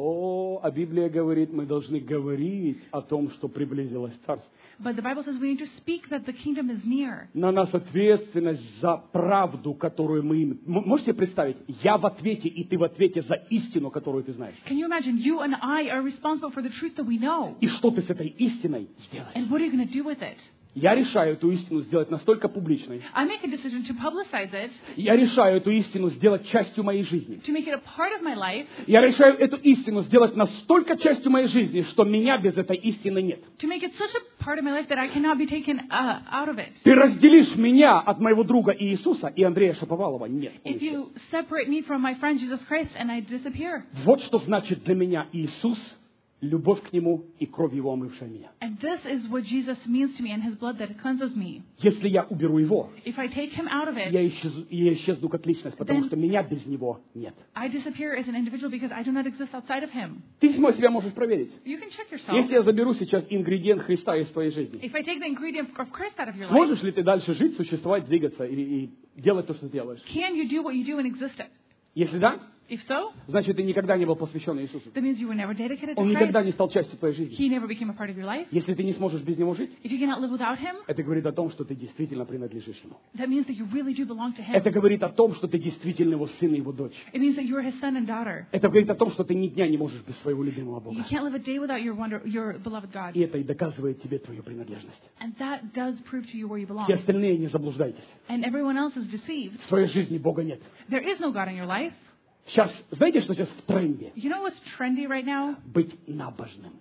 О, а Библия говорит, мы должны говорить о том, что приблизилось Царство. But the Bible says we need to speak that the kingdom is near. На нас ответственность за правду, которую мы... им- М- Можете представить, я в ответе, и ты в ответе за истину, которую ты знаешь. Can you imagine? You and I are responsible for the truth that we know. И что ты с этой истиной сделаешь? And what are you going to do with it? Я решаю эту истину сделать настолько публичной. I make a decision to publicize it, Я решаю эту истину сделать частью моей жизни. to make it a part of my life, Я решаю эту истину сделать настолько частью моей жизни, что меня без этой истины нет. to make it such a part of my life that I cannot be taken uh, out of it. Ты разделишь меня от моего друга Иисуса и Андрея Шаповалова? Нет. он If исчез. you separate me from my friend Jesus Christ and I disappear. Вот что значит для меня Иисус, любовь к Нему и кровь Его, омывшая меня. And this is what Jesus means to me and His blood that cleanses me. Если я уберу Его, If I take Him out of it, я исчезну, я исчезну как личность, потому Then- что меня без Него нет. I disappear as an individual because I do not exist outside of Him. Ты самой себя можешь проверить. You can check yourself. Если я заберу сейчас ингредиент Христа из твоей жизни, If I take the ingredient of Christ out of your life, сможешь ли ты дальше жить, существовать, двигаться и, и делать то, что делаешь? can you do what you do and exist? Если да, If so, значит, ты никогда не был посвящен Иисусу. that means you were never dedicated to Он никогда Christ. не стал частью твоей жизни. He never became a part of your life. Если ты не сможешь без Него жить, If you cannot live without Him, это говорит о том, что ты действительно принадлежишь Ему. that means that you really do belong to Him. Это говорит о том, что ты действительно Его сын и Его дочь. It means that you are His son and daughter. Это говорит о том, что ты ни дня не можешь без своего любимого You Бога. can't live a day without your wonder, your beloved God. И это и доказывает тебе твою принадлежность. And that does prove to you where you belong. Все остальные не заблуждайтесь. And everyone else is deceived. В твоей жизни Бога нет. There is no God in your life. Сейчас, знаете, что сейчас в тренде? You know what's trendy right now? Быть набожным.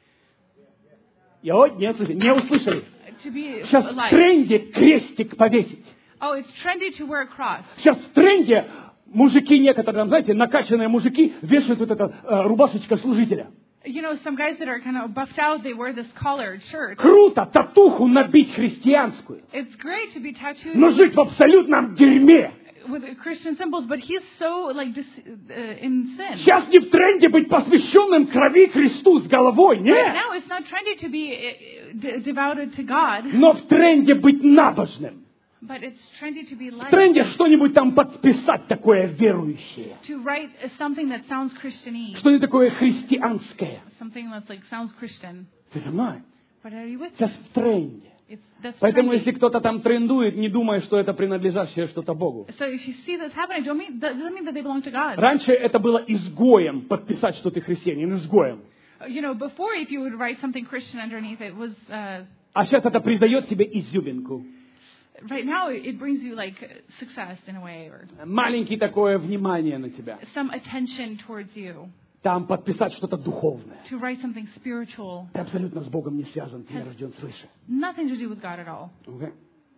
Я вот не услышали. Не услышали. To be Сейчас в alive. тренде крестик повесить. Oh, it's trendy to wear a cross. Сейчас в тренде мужики некоторые, там, знаете, накачанные мужики вешают вот это э, рубашечка служителя. You know, some guys that are kind of buffed out, they wear this collared shirt. Круто татуху набить христианскую, It's great to be tattooed но жить в абсолютном дерьме. with Christian symbols, but he's so like dis, uh, in sin. Сейчас не в тренде быть посвященным крови Христу с головой, Right нет. now, it's not trendy to be uh, de- devoted to God, Но в тренде быть набожным. but it's trendy to be В like, тренде что-нибудь там подписать такое верующее. to write uh, something that sounds Christian-y, Что-нибудь такое христианское. something that's like sounds Christian. Ты со мной? But are you with me? Сейчас в тренде. It's that's Поэтому, trendy. если кто-то там трендует, не думай, что это принадлежащее что-то Богу. So if you see this happening, don't mean that doesn't mean that they belong to God. Раньше это было изгоем подписать, что ты христианин, изгоем. You know, before if you would write something Christian underneath, it was uh, А сейчас это придает тебе изюминку. right now it it brings you like success in a way or Маленькое такое внимание на тебя. some attention towards you. Там подписать что-то духовное. To write something spiritual, Ты абсолютно с Богом не связан, ты не рожден свыше. nothing to do with God at all. Okay?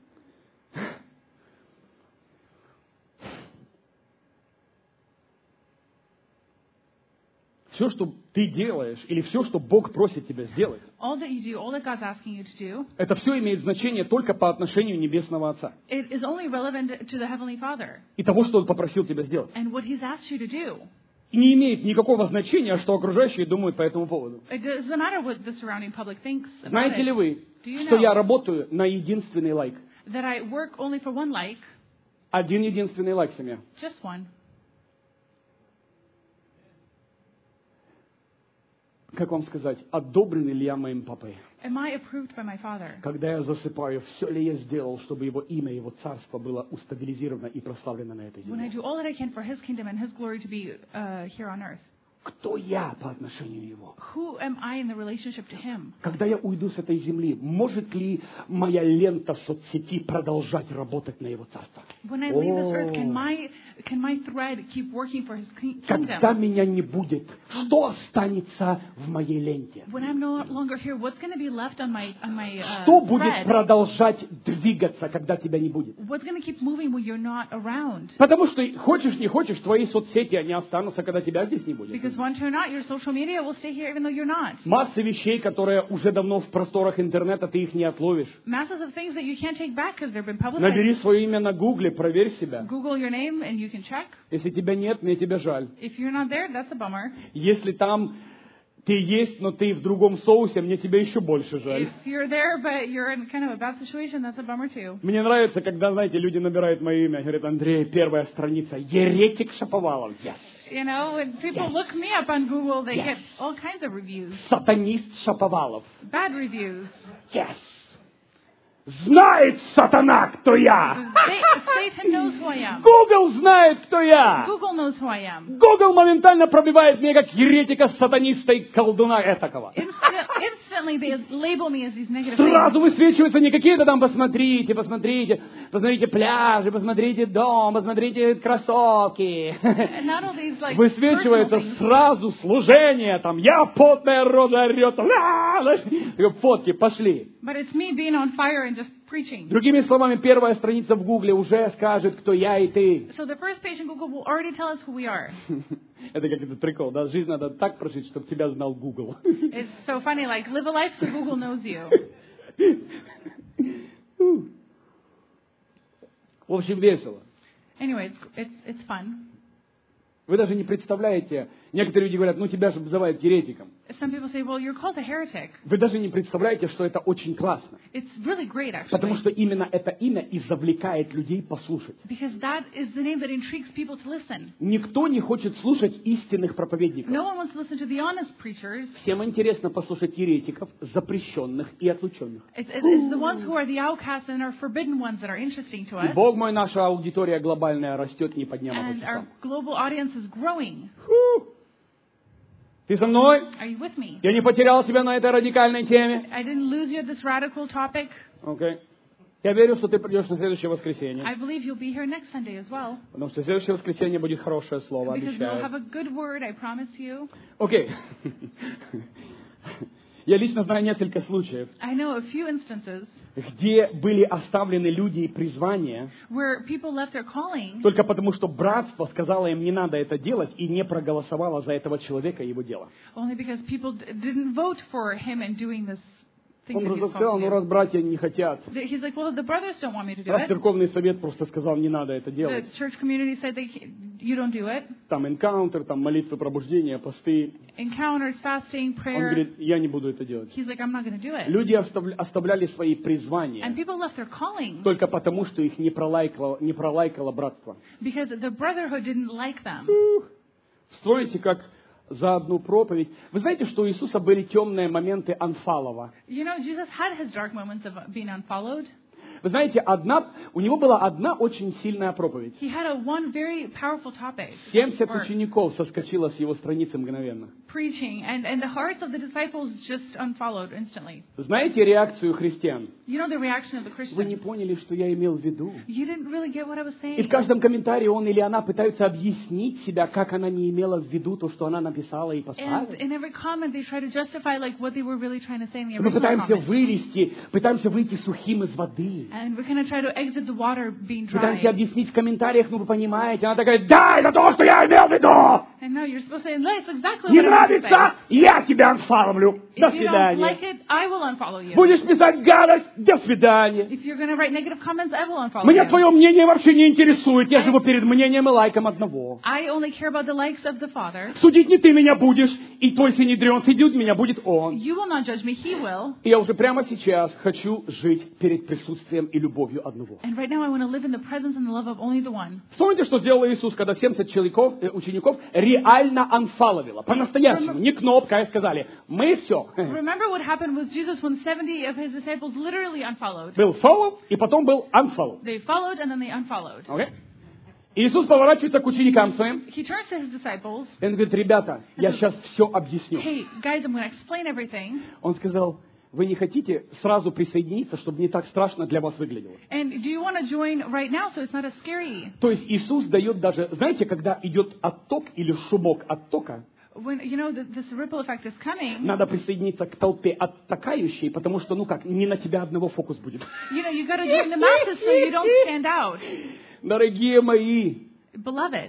Все, что ты делаешь, или все, что Бог просит тебя сделать, All that you do, all that God's asking you to do, это все имеет значение только по отношению Небесного Отца it is only relevant to the Heavenly Father и того, что Он попросил тебя сделать. and what He's asked you to do. И не имеет никакого значения, что окружающие думают по этому поводу. It doesn't matter what the surrounding public thinks about Знаете ли it. вы, Do you что know я работаю на единственный лайк? that I work only for one like, Один единственный лайк, семья. just one. Как вам сказать, одобрен ли я моим папой? Am I approved by my Father? Когда я засыпаю, все ли я сделал, чтобы его имя, его царство было устабилизировано и прославлено на этой When I земле? do all that I can for His kingdom and His glory to be uh, here on earth. Кто я по отношению его? Who am I in the relationship to Him? Когда я уйду с этой земли, может ли моя лента соцсети продолжать работать на его царство? When I leave this earth, can О, my can my thread keep working for His king- Когда kingdom? меня не будет, что останется в моей ленте? When I'm no longer here, what's going to be left on my on my Что uh, будет thread? продолжать двигаться, когда тебя не будет? What's going to keep moving when you're not around? Потому что хочешь, не хочешь, твои соцсети, они останутся, когда тебя здесь не будет. Because want to or not, your social media will stay here even though you're not. Масса вещей, которые уже давно в просторах интернета, ты их не отловишь. Masses of things that you can't take back because they've been publicized. Набери свое имя на Гугле, проверь себя. Google your name and you can check. Если тебя нет, мне тебя жаль. If you're not there, that's a bummer. Если там ты есть, но ты в другом соусе, мне тебя еще больше жаль. If you're there but you're in kind of a bad situation, that's a bummer too. Мне нравится, когда, знаете, люди набирают мое имя, говорят: Андрей, первая страница, еретик Шаповалов, yes. You know, when people Yes. look me up on Google, they Yes. get all kinds of reviews. Сатанист Шаповалов, Bad reviews. yes. Знает сатана, кто я. Sa- Satan knows who I am. Google знает, кто я. Google knows who I am. Google моментально пробивает меня как еретика, сатаниста и колдуна этакого. Instant, instantly they label me as these negative Сразу things. высвечиваются не какие-то там посмотрите, посмотрите, посмотрите пляжи, посмотрите дом, посмотрите кроссовки. And not all these like personal Высвечивается things. сразу служение, там, я потная рожа орет, там, «А!» знаешь, такие фотки пошли. But it's me being on fire and just preaching. Другими словами, первая страница в Гугле уже скажет, кто я и ты. So the first page in Google will already tell us who we are. Это как этот прикол, да? Жизнь надо так прожить, чтобы тебя знал Google. It's so funny, like live a life so Google knows you. В общем, весело. Anyway, it's it's it's fun. Вы даже не представляете, некоторые люди говорят, ну тебя же обзывают еретиком. Some people say, well, you're called a heretic. Вы даже не представляете, что это очень классно. It's really great, Потому actually, что именно это имя и завлекает людей послушать. because that is the name that intrigues people to listen. Никто не хочет слушать истинных проповедников. No one wants to listen to the honest preachers. Всем интересно послушать еретиков, запрещенных и отлученных. It's, it's, it's the ones who are the outcasts and are forbidden ones that are interesting to И us. Бог мой, наша аудитория глобальная растет не по дням, а по And our часам. global audience is growing. Фу. Ты со мной? Are you with me? Я не потерял тебя на этой радикальной теме. I didn't lose you at this radical topic. Окей. Я верю, что ты придешь на следующее воскресенье. I believe you'll be here next Sunday as well. Потому что в следующее воскресенье будет хорошее слово, Because we'll have обещаю. a good word, I promise you. Окей. Я лично знаю несколько случаев, I know a few instances где были оставлены люди и призвания, where people left their calling только потому, что братство сказало им, не надо это делать, и не проголосовало за этого человека и его дело. only because people d- didn't vote for him in doing this thing Он that he was просто сказал, supposed ну to раз братья не хотят, do. He's like, well, the brothers don't want me to do раз it. церковный совет просто сказал, не надо это The делать, church community said they, can't- you don't do it. там энкаунтер, там молитвы пробуждения, посты, Encounters, fasting, он prayer. говорит, я не буду это делать. He's like, I'm not going to do it. Люди оставля- оставляли свои And призвания people left their calling только потому, что их не пролайкало, не пролайкало братство. because the brotherhood didn't like them. Вспомните, как за одну проповедь. Вы знаете, что у Иисуса были темные моменты анфалова? You know, Jesus had his dark moments of being unfollowed. Вы знаете, одна, у него была одна очень сильная проповедь. He had a one very powerful topic. семьдесят or учеников соскочило с его страницы мгновенно. preaching, and, and the hearts of the disciples just unfollowed instantly. Знаете реакцию христиан? You know the reaction of the Вы не Christians. поняли, что я имел в виду. You didn't really get what I was И в saying. каждом комментарии он или она пытаются объяснить себя, как она не имела в виду то, что она написала и And поставила. in every comment, they try to justify like what they were really trying to say in the Мы original пытаемся comment. вылезти, пытаемся выйти сухим из воды. And we're going to try to exit the water being Пытаемся dry. объяснить в комментариях, ну вы понимаете. Она такая, да, это то, что я имел в виду. And no, you're supposed to say, that's exactly Не what I meant to say. нравится, я тебя анфаловлю. До If you don't like свидания. it, I will unfollow you. Будешь писать гадость, до свидания. If you're going to write negative comments, I will unfollow Меня you. твое мнение вообще не интересует. Я живу перед мнением и лайком одного. I only care about the likes of the Father. Судить не ты меня будешь, и твой синедрион судить меня будет он. You will not judge me, He will. И я уже прямо сейчас хочу жить перед присутствием и любовью одного. And right now I want to live in the presence and the love of only the one. Вспомните, что сделал Иисус, когда семьдесят человеков, э, учеников реально анфаловило. По-настоящему. Не кнопка, а сказали, мы все. Remember what happened with Jesus when seventy of his disciples literally unfollowed? Был follow, и потом был unfollow. They followed and then they unfollowed. Okay? Иисус поворачивается к ученикам своим, He turns to his disciples. и он говорит, ребята, я сейчас все объясню. Hey, guys, I'm going to explain everything. Он сказал, вы не хотите сразу присоединиться, чтобы не так страшно для вас выглядело. And do you want to join right now so it's not as scary? То есть Иисус дает даже, знаете, когда идет отток или шумок оттока, When, you know, that this ripple effect is coming, надо присоединиться к толпе оттокающей, потому что, ну как, не на тебя одного фокус будет. you know, you got to join the masses so you don't stand out. Дорогие мои, Beloved,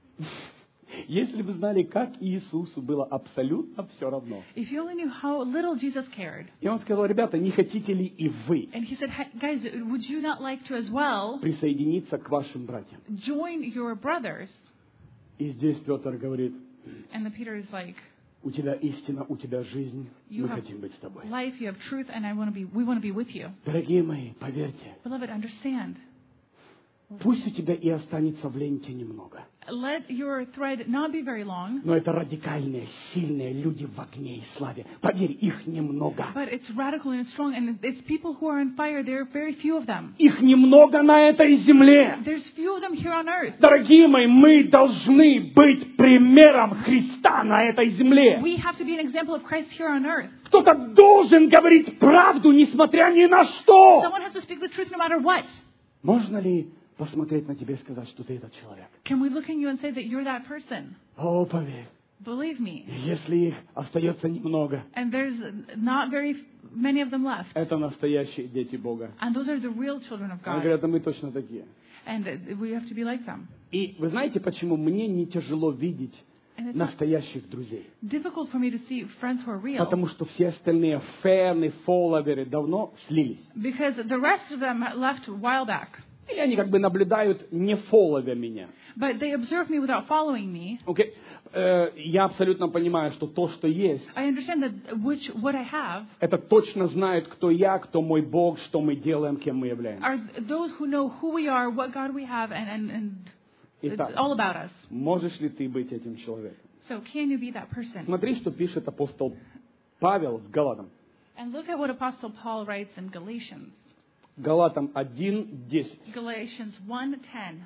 если вы знали, как Иисусу было абсолютно все равно. if you only knew how little Jesus cared. И он сказал, ребята, не хотите ли и вы And he said, "Hey, guys, would you not like to as well присоединиться к вашим братьям? join your brothers?" И здесь Петр говорит, And the Peter is like, у тебя истина, у тебя жизнь, You мы have хотим быть с тобой. life, you have truth, and I want to be, we want to be with you. Дорогие мои, поверьте, Beloved, understand. пусть у тебя и останется в ленте немного. Let your thread not be very long, Но это радикальные, сильные люди в огне и славе. Поверь, их немного. but it's radical and it's strong, and it's people who are on fire. There are very few of them. Их немного на этой земле. There's few of them here on earth. Дорогие мои, мы должны быть примером Христа на этой земле. We have to be an example of Christ here on earth. Кто-то должен говорить правду, несмотря ни на что. Someone has to speak the truth no matter what. Можно ли посмотреть на тебя и сказать, что ты этот человек? Can we look at you and say that you're that person? О, поверь, Believe me. если их остается немного, And there's not very many of them left. это настоящие дети Бога. And those are the real children of Они God. говорят, да мы точно такие. And uh, we have to be like them. И вы знаете, почему мне не тяжело видеть And it's настоящих друзей? difficult for me to see friends who are real. Потому что все остальные фэны, фолловеры давно слились. Because the rest of them left a while back. Или они как бы наблюдают, не фолловя меня. But they observe me without following me. Окей? Э, Я абсолютно понимаю, что то, что есть, I understand that which what I have это точно знают, кто я, кто мой Бог, что мы делаем, кем мы являемся. are those who know who we are, what God we have, and, and, and it's Итак, all about us. можешь ли ты быть этим человеком? So can you be that person? Смотри, что пишет апостол Павел в Галатам. And look at what Apostle Paul writes in Galatians. Галатам один десять. Galatians one ten.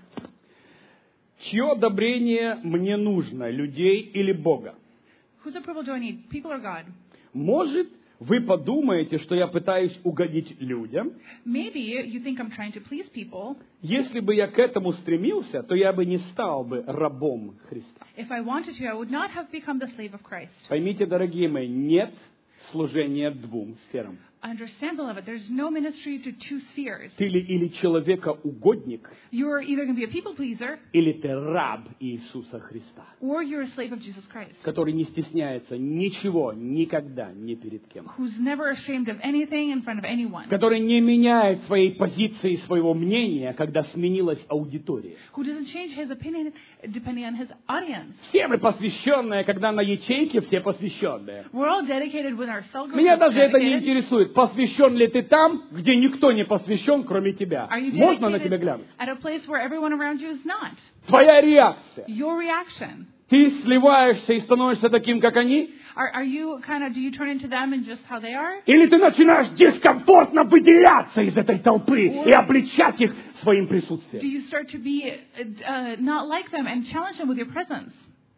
Чье одобрение мне нужно, людей или Бога? Whose approval do I need, people or God? Может, вы подумаете, что я пытаюсь угодить людям? Maybe you think I'm trying to please people. Если бы я к этому стремился, то я бы не стал бы рабом Христа. If I wanted to, I would not have become the slave of Christ. Поймите, дорогие мои, нет служения двум сферам. Understand, beloved, there's no ministry to two spheres. Ты ли или человека-угодник, You're either going to be a people pleaser или ты раб Иисуса Христа, or you're a slave of Jesus Christ, который не стесняется ничего никогда ни перед кем, who's never ashamed of anything in front of anyone, который не меняет своей позиции, своего мнения, когда сменилась аудитория. who doesn't change his opinion depending on his audience. Все мы посвященные, когда на ячейке все посвященные. We're all dedicated when our cell group Меня is даже это не dedicated. интересует, посвящен ли ты там, где никто не посвящен, кроме тебя. Are you Можно на тебя dedicated глянуть? at a place where everyone around you is not? Твоя реакция. Your reaction. Ты сливаешься и становишься таким, как они? Are, are you kind of, do you turn into them and just how they are? Или ты начинаешь дискомфортно выделяться из этой толпы и обличать их своим Do присутствием? you start to be uh, uh, not like them and challenge them with your presence?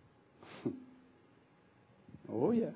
О, я.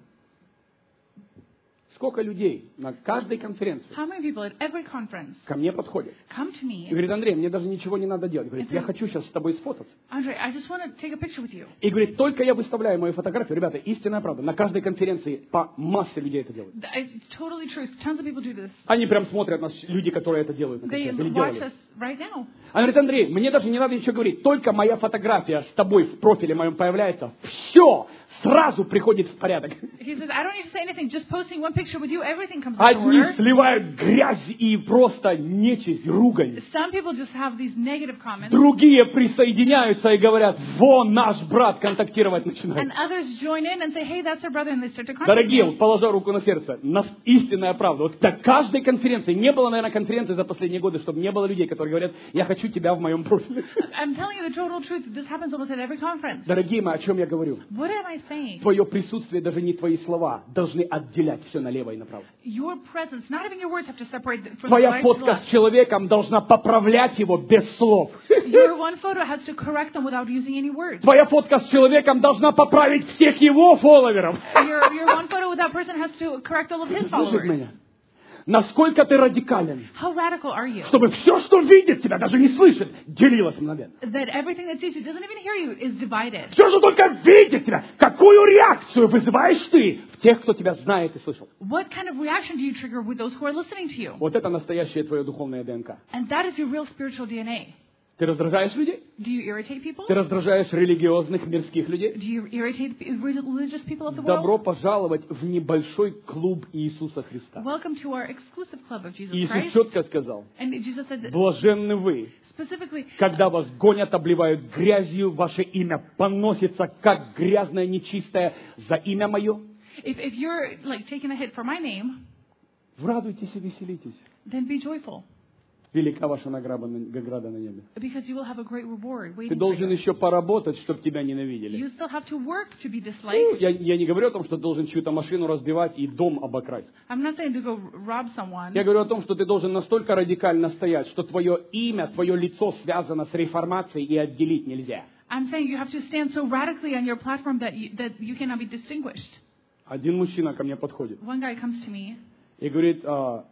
Сколько людей на каждой конференции How many people at every conference ко мне подходят come to me и говорит: Андрей, мне даже ничего не надо делать. Говорит: я хочу сейчас с тобой сфотаться. Andre, I just want to take a picture with you. И говорит: только я выставляю мою фотографию. Ребята, истинная правда. На каждой конференции по массе людей это делают. I, totally true. Tons of people do this. Они прям смотрят нас, люди, которые это делают. На They конференции, или watch делали. us right now. Она говорит: Андрей, мне даже не надо ничего говорить. Только моя фотография с тобой в профиле моем появляется. Все сразу приходит в порядок. He says, I don't need to say anything. Just posting one picture with you, everything comes into Одни order. сливают грязь и просто нечисть, ругань. Some people just have these negative comments. Другие присоединяются и говорят: вон наш брат, контактировать начинает. And others join in and say, hey, that's our brother, and they start to contact Дорогие, him. вот положа руку на сердце, нас истинная правда. Вот до каждой конференции, не было, наверное, конференции за последние годы, чтобы не было людей, которые говорят: я хочу тебя в моем профиле. I'm telling you the total truth. This happens almost at every conference. Дорогие мои, о чем я говорю? What am I saying? Твое присутствие, даже не твои слова, должны отделять все налево и направо. Your presence, not even your words, have to separate from the Твоя right to фотка left. с человеком должна поправлять его без слов. Your one photo has to correct them without using any words. Твоя фотка с человеком должна поправить всех его фолловеров. Your, your one photo with that person has to correct all of his Слышит followers. меня? Насколько ты радикален, How radical are you? чтобы все, что видит тебя, даже не слышит, делилось мгновенно. That everything that sees you, doesn't even hear you, is divided. Все, что только видит тебя, какую реакцию вызываешь ты в тех, кто тебя знает и слышал. What kind of reaction do you trigger with those who are listening to you? Вот это настоящее твое духовное ДНК. And that is your real spiritual D N A. Ты раздражаешь людей? Do you irritate people? Ты раздражаешь религиозных мирских людей? Do you irritate religious people of the Добро world? пожаловать в небольшой клуб Иисуса Христа. Welcome to our exclusive club of Jesus Иисус Christ. четко сказал: And Jesus said that блаженны вы, specifically, когда вас гонят, обливают грязью, ваше имя поносится, как грязное, нечистое, за имя мое. if, if you're like taking a hit for my name, Радуйтесь и веселитесь. then be joyful. Велика ваша награда на, награда на небе. Because you will have a great reward Ты waiting for должен you. еще поработать, чтобы тебя ненавидели. You still have to work to be Ну, disliked. Я, я не говорю о том, что ты должен чью-то машину разбивать и дом обокрасть. I'm not saying to go rob someone. Я говорю о том, что ты должен настолько радикально стоять, что твое имя, твое лицо связано с реформацией и отделить нельзя. I'm saying you have to stand so radically on your platform that you, that you cannot be distinguished. Один мужчина ко мне подходит One guy comes to me. и говорит: а,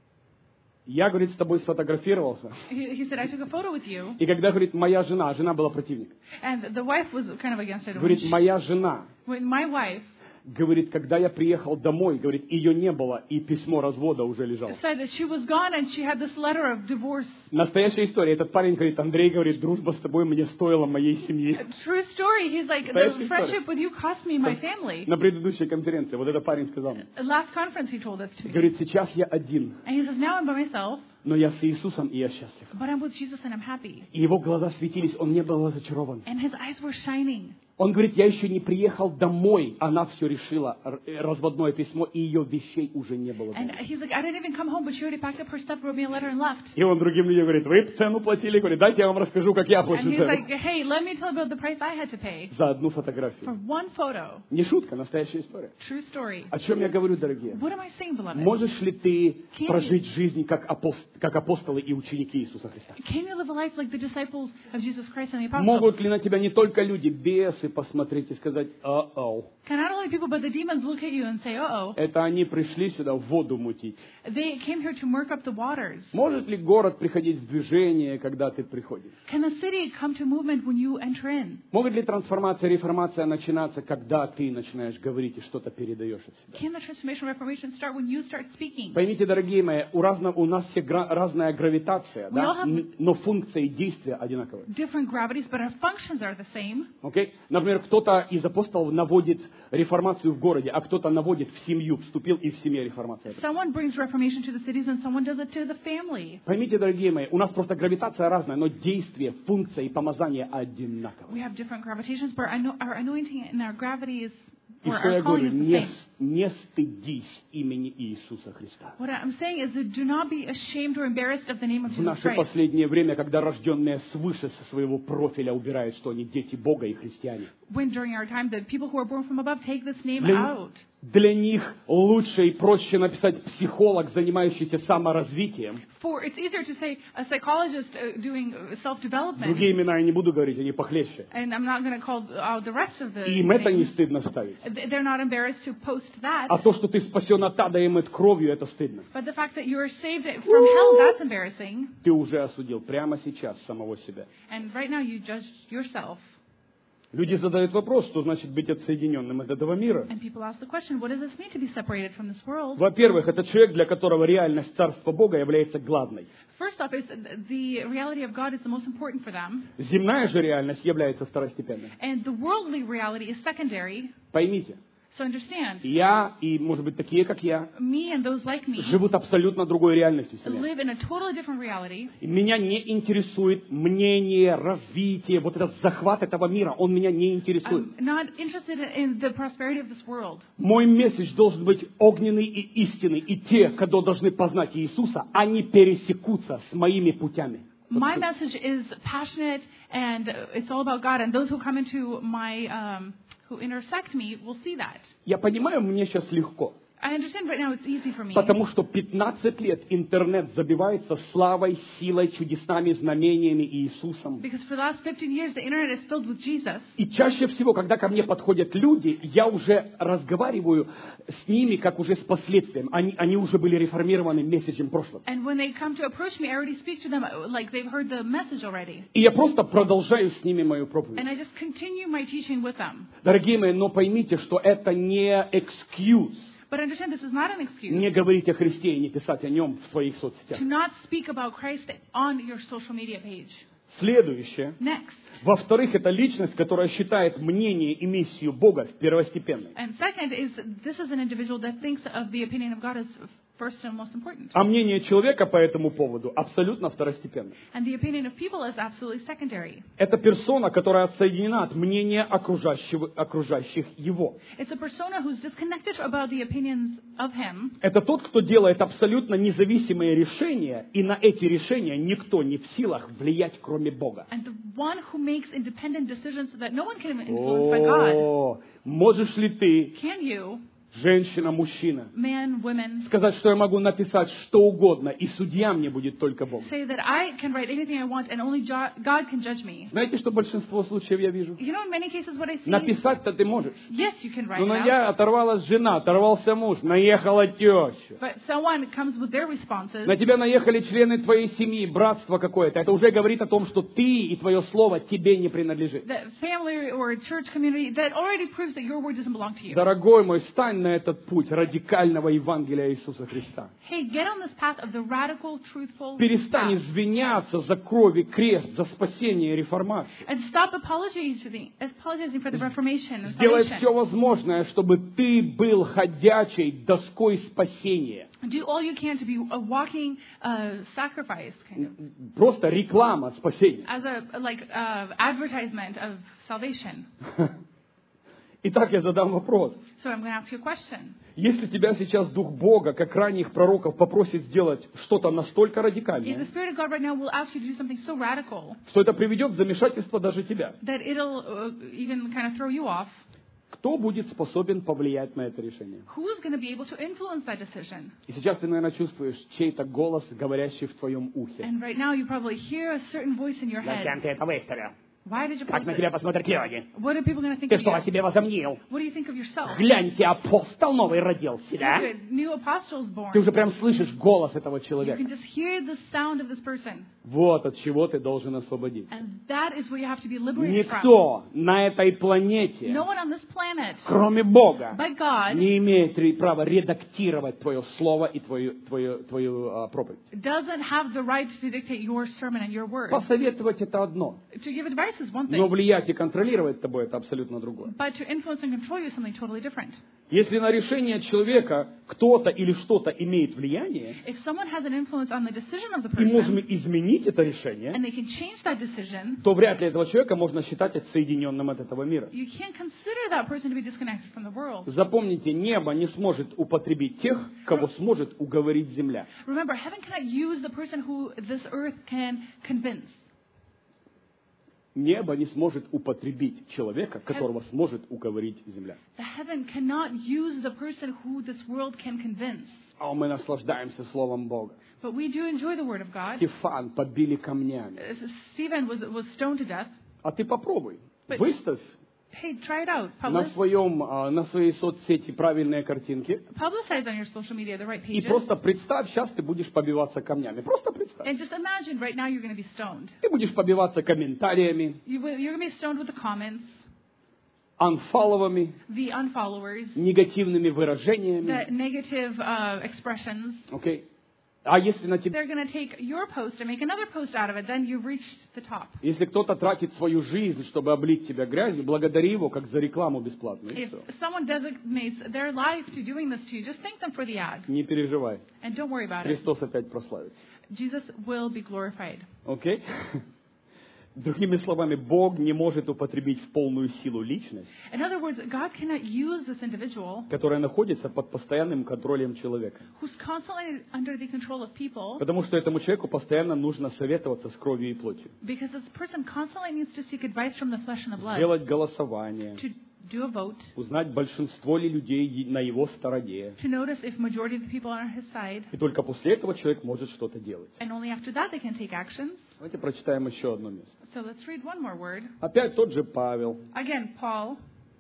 я, говорит, с тобой сфотографировался. He, he said, I took a photo with you. И когда, говорит, моя жена, жена была противник, And the wife was kind of against it. When, говорит, she, моя жена, when my wife говорит, когда я приехал домой, говорит, ее не было, и письмо развода уже лежало. said that she was gone and she had this letter of divorce. Настоящая история. Этот парень говорит: Андрей, говорит, дружба с тобой мне стоила моей семьи. True story. He's like, Настоящая the история. friendship with you cost me my family. На предыдущей конференции вот этот парень сказал мне. Last conference he told us to me. Говорит, сейчас я один, And he says, now I'm by myself, но я с Иисусом, и я счастлив. but I'm with Jesus and I'm happy. И его глаза светились, он не был разочарован. And his eyes were shining. Он говорит: я еще не приехал домой, она все решила, р- разводное письмо, и ее вещей уже не было And дома. he's like, I didn't even come home, but she already packed up her stuff, wrote me a letter, and left. И он другим людям говорит: вы цену платили? Говорит: дайте я вам расскажу, как я And плачу he's цену. like, hey, let me tell you about the price I had to pay За одну for фотографию. one photo. Не шутка, настоящая история. True story. О чем я говорю, дорогие? What am I saying, beloved? Можешь ли ты Can прожить жизнь как, апост- как апостолы и ученики Иисуса Христа? Can you live a life like the disciples of Jesus Christ and the apostles? Могут ли на тебя не только люди, бесы, посмотреть и сказать: «Uh-oh». Can not only people but the demons look at you and say, uh-oh. Это они пришли сюда воду мутить. They came here to murk up the waters. Может ли город приходить в движение, когда ты приходишь? Can the city come to movement when you enter in? Может ли трансформация, реформация начинаться, когда ты начинаешь говорить и что-то передаешь от себя? Can the transformation reformation start when you start speaking? Поймите, дорогие мои, у, разно, у нас все гра- разная гравитация, да? all have- Н- но функция и действия одинаковые. Different gravities, but our functions are the same. Okay? Например, кто-то из апостолов наводит реформацию в городе, а кто-то наводит в семью, вступил и в семье реформация. Someone brings reformation to the cities and someone does it to the family. Поймите, дорогие мои, у нас просто гравитация разная, но действие, функция и помазание одинаковые. We have different gravitations, but our ano- our anointing and our gravity is, И or что our я calling говорю, is the не, same. не стыдись имени Иисуса Христа. What I'm saying is that do not be ashamed or embarrassed of the name of В Jesus наше Christ. последнее время, когда рожденные свыше со своего профиля убирают, что они дети Бога и христиане. When during our time the people who are born from above take this name Для, out. для них лучше и проще написать психолог, занимающийся саморазвитием. For it's easier to say a psychologist uh, doing uh, self-development, Другие имена я не буду говорить, они похлеще. and I'm not going to call out the rest of the И им это не names. стыдно ставить. They're not embarrassed to post that. А то, что ты спасен от ада и мыт кровью, это стыдно. But the fact that you are saved from hell, that's embarrassing. Ты уже осудил прямо сейчас самого себя. And right now you judge yourself. Люди задают вопрос, что значит быть отсоединенным от этого мира. And people ask the question, what does this mean to be separated from this world? Во-первых, это человек, для которого реальность Царства Бога является гладной. First off, is the reality of God is the most important for them. Земная же реальность является второстепенной. And the worldly reality is secondary. Поймите, So understand, я и, может быть, такие, как я, me and those like me живут абсолютно другой реальностью Вселенной. live in a totally different reality. И меня не интересует мнение, развитие, вот этот захват этого мира, он меня не интересует. I'm not interested in the prosperity of this world. Мой месседж должен быть огненный и истинный, и те, кто должны познать Иисуса, они пересекутся с моими путями. My message is passionate and it's all about God. And those who come into my, um, who intersect me will see that. Я понимаю, мне сейчас легко, I understand right now it's easy for me. потому что пятнадцать лет интернет забивается славой, силой, чудесами, знамениями и Иисусом. Because for the last fifteen years the internet is filled with Jesus. И чаще всего, когда ко мне подходят люди, я уже разговариваю с ними, как уже с последствием. Они, они уже были реформированы месседжем прошлого. And when they come to approach me, I already speak to them like they've heard the message already. И я просто продолжаю с ними мою проповедь. And I just continue my teaching with them. Дорогие мои, но поймите, что это не excuse. But understand this is not an excuse Не говорить о Христе и не писать о Нем в своих соцсетях. to not speak about Christ on your social media page. Следующее. Next. Во-вторых, это личность, которая считает мнение и миссию Бога первостепенной. And second is this is an individual that thinks of the opinion of God as first and most important. А мнение человека по этому поводу абсолютно второстепенно. And the opinion of people is absolutely secondary. Это персона, которая отсоединена от мнения окружающего, окружающих его. It's a persona who's disconnected about the opinions of him. Это тот, кто делает абсолютно независимые решения, и на эти решения никто не в силах влиять, кроме Бога. And the one who makes independent decisions so that no one can be influenced by God. О, можешь ли ты, Can you, женщина, мужчина, man, women, сказать, что я могу написать что угодно, и судья мне будет только Бог? say that I can write anything I want and only jo- God can judge me? Знаете, что большинство случаев я вижу? You know, in many cases what I see, Написать-то ты можешь. yes, you can write Ну, it но out. я оторвалась жена, оторвался муж, наехала теща. But someone comes with their responses. На тебя наехали члены твоей семьи, братство какое-то. Это уже говорит о том, что ты и твое слово тебе не принадлежит. The family or church community, that already proves that your word doesn't belong to you. Дорогой мой, стань на этот путь радикального Евангелия Иисуса Христа. Hey, get on this path of the radical, truthful Перестань path. извиняться за кровь и крест, за спасение и реформацию. And stop apologizing, apologizing for the Reformation and Сделай salvation. все возможное, чтобы ты был ходячей доской спасения. Do all you can to be a walking uh, sacrifice, kind of, Просто реклама спасения. as a like uh, advertisement of salvation. Итак, я задам вопрос. So I'm going to ask you a question. Если тебя сейчас Дух Бога, как ранних пророков, попросит сделать что-то настолько If радикальное, the Spirit of God right now will ask you to do something so radical что это приведет в замешательство даже тебя, that it'll uh, even kind of throw you off, кто будет способен повлиять на это решение? who's going to be able to influence that decision? И сейчас ты, наверное, чувствуешь чей-то голос, говорящий в твоем ухе. And right now you probably hear a certain voice in your head. Зачем ты это выставил? Why did you Как post на it? тебя посмотрят люди? What are people going to think Ты of что, о you? себе возомнил? What do you think of yourself? Гляньте, апостол новый родился, да? Look, a new apostle's born. Ты уже прям слышишь голос этого You человека. can just hear the sound of this person. Вот от чего ты должен освободиться. And that is what you have to be liberated from. Никто на этой планете, No one on this planet, кроме Бога, but God, не имеет ре- права редактировать твое слово и твою, твою, твою а, проповедь. doesn't have the right to dictate your sermon and your word. Посоветовать это одно, To give advice is one но thing, влиять и контролировать тобой это абсолютно другое. but to influence and control you is something totally different. Если на решение человека кто-то или что-то имеет влияние, If someone has an influence on the decision of the и можем person, изменить это решение, and they can change that decision, то вряд ли этого человека можно считать отсоединенным от этого мира. you can't consider that person to be disconnected from the world. Запомните, небо не сможет употребить тех, кого сможет уговорить земля. Remember, heaven cannot use the person who this earth can convince. Небо не сможет употребить человека, которого сможет уговорить земля. The heaven cannot use the person who this world can convince. А мы наслаждаемся Словом Бога. But we do enjoy the word of God. Стефан побили камнями. Uh, Stephen was, was stoned to death. А ты попробуй, But- выставь Hey, try it out. на, Publish, своем, а, на своей соцсети правильные картинки publicize on your social media the right и pages. просто представь, сейчас ты будешь побиваться камнями. Просто представь. And just imagine right now you're going to be stoned. Ты будешь побиваться комментариями, You will, you're going to be stoned with the comments, анфолловыми, the unfollowers, негативными выражениями. the negative uh, expressions. Окей? А если на тебя, They're going to take your post and make another post out of it. Then you've reached the top. если кто-то тратит свою жизнь, чтобы облить тебя грязью, благодари его, как за рекламу бесплатную. И If всё. someone designates their life to doing this to you, just thank them for the ad. Не переживай. And don't worry about it. Христос опять прославится. Jesus will be glorified. Окей? Другими словами, Бог не может употребить в полную силу личность, In other words, God cannot use this individual которая находится под постоянным контролем человека. who's constantly under the control of people, Потому что этому человеку постоянно нужно советоваться с кровью и плотью. because this person constantly needs to seek advice from the flesh and the blood, Сделать голосование, to do a vote, узнать, большинство ли людей на его стороне. to notice if majority of the people are on his side, И только после этого человек может что-то делать. and only after that they can take actions. Давайте прочитаем еще одно место. So let's read one more word. Опять тот же Павел. Again, Paul,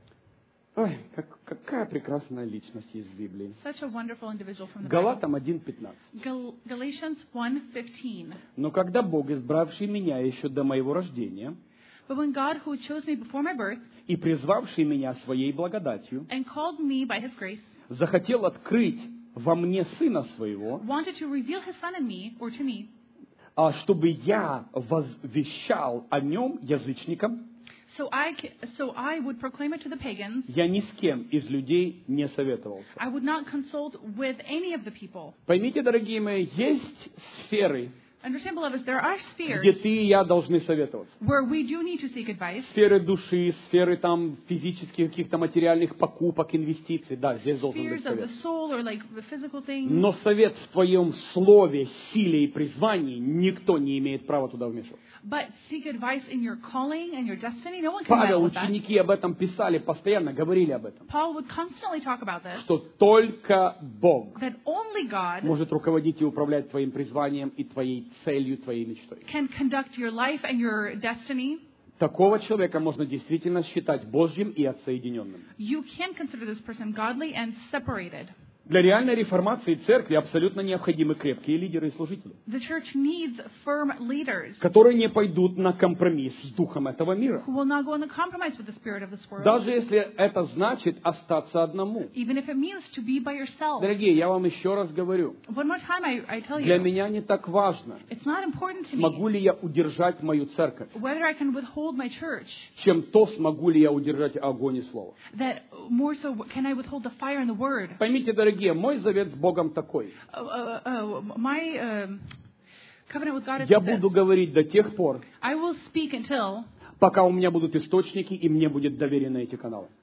Ой, как- какая прекрасная личность есть в Библии. such a wonderful individual from the Bible. Галатам один пятнадцать. Gal- Galatians one fifteen. Но когда Бог, избравший меня еще до моего рождения, But when God, who chose me before my birth и призвавший меня своей благодатью, and called me by his grace, захотел открыть во мне Сына Своего, wanted to reveal his son in me, or to me, а чтобы я возвещал о Нем язычникам, so I, ca- so I would proclaim it to the pagans. я ни с кем из людей не советовался. I would not consult with any of the people. Поймите, дорогие мои, есть сферы, Understand, beloveds, there are spheres где ты и я должны советоваться. where we do need to seek advice. Сферы души, сферы там физических каких-то материальных покупок, инвестиций. Да, здесь должен быть Spheres of the совет. soul or like the physical things. Но совет в твоем слове, силе и призвании никто не имеет права туда вмешиваться. But seek advice in your calling and your destiny. No one can Павел, meddle with that. ученики об этом писали, постоянно говорили об этом. Paul would constantly talk about this. Что только Бог That only God может руководить и управлять твоим призванием и твоей целью, твоей мечтой. can conduct your life and your destiny. Такого человека можно действительно считать Божьим и отсоединенным. You can consider this person godly and separated. Для реальной реформации церкви абсолютно необходимы крепкие лидеры и служители, The church needs firm leaders которые не пойдут на компромисс с духом этого мира. who will not go on the compromise with the spirit of this world, Даже если это значит остаться одному. even if it means to be by yourself. Дорогие, я вам еще раз говорю, One more time, I, I tell для you, меня не так важно, it's not important to смогу me ли я удержать мою церковь, whether I can withhold my church, чем то, смогу ли я удержать огонь и слово. that more so can I withhold the fire and the word. Поймите, дорогие, мой завет с Богом такой. Uh, uh, uh, my um, covenant with God is Я this. буду говорить до тех пор, I will speak until пока у меня будут источники и мне будут доверены эти каналы.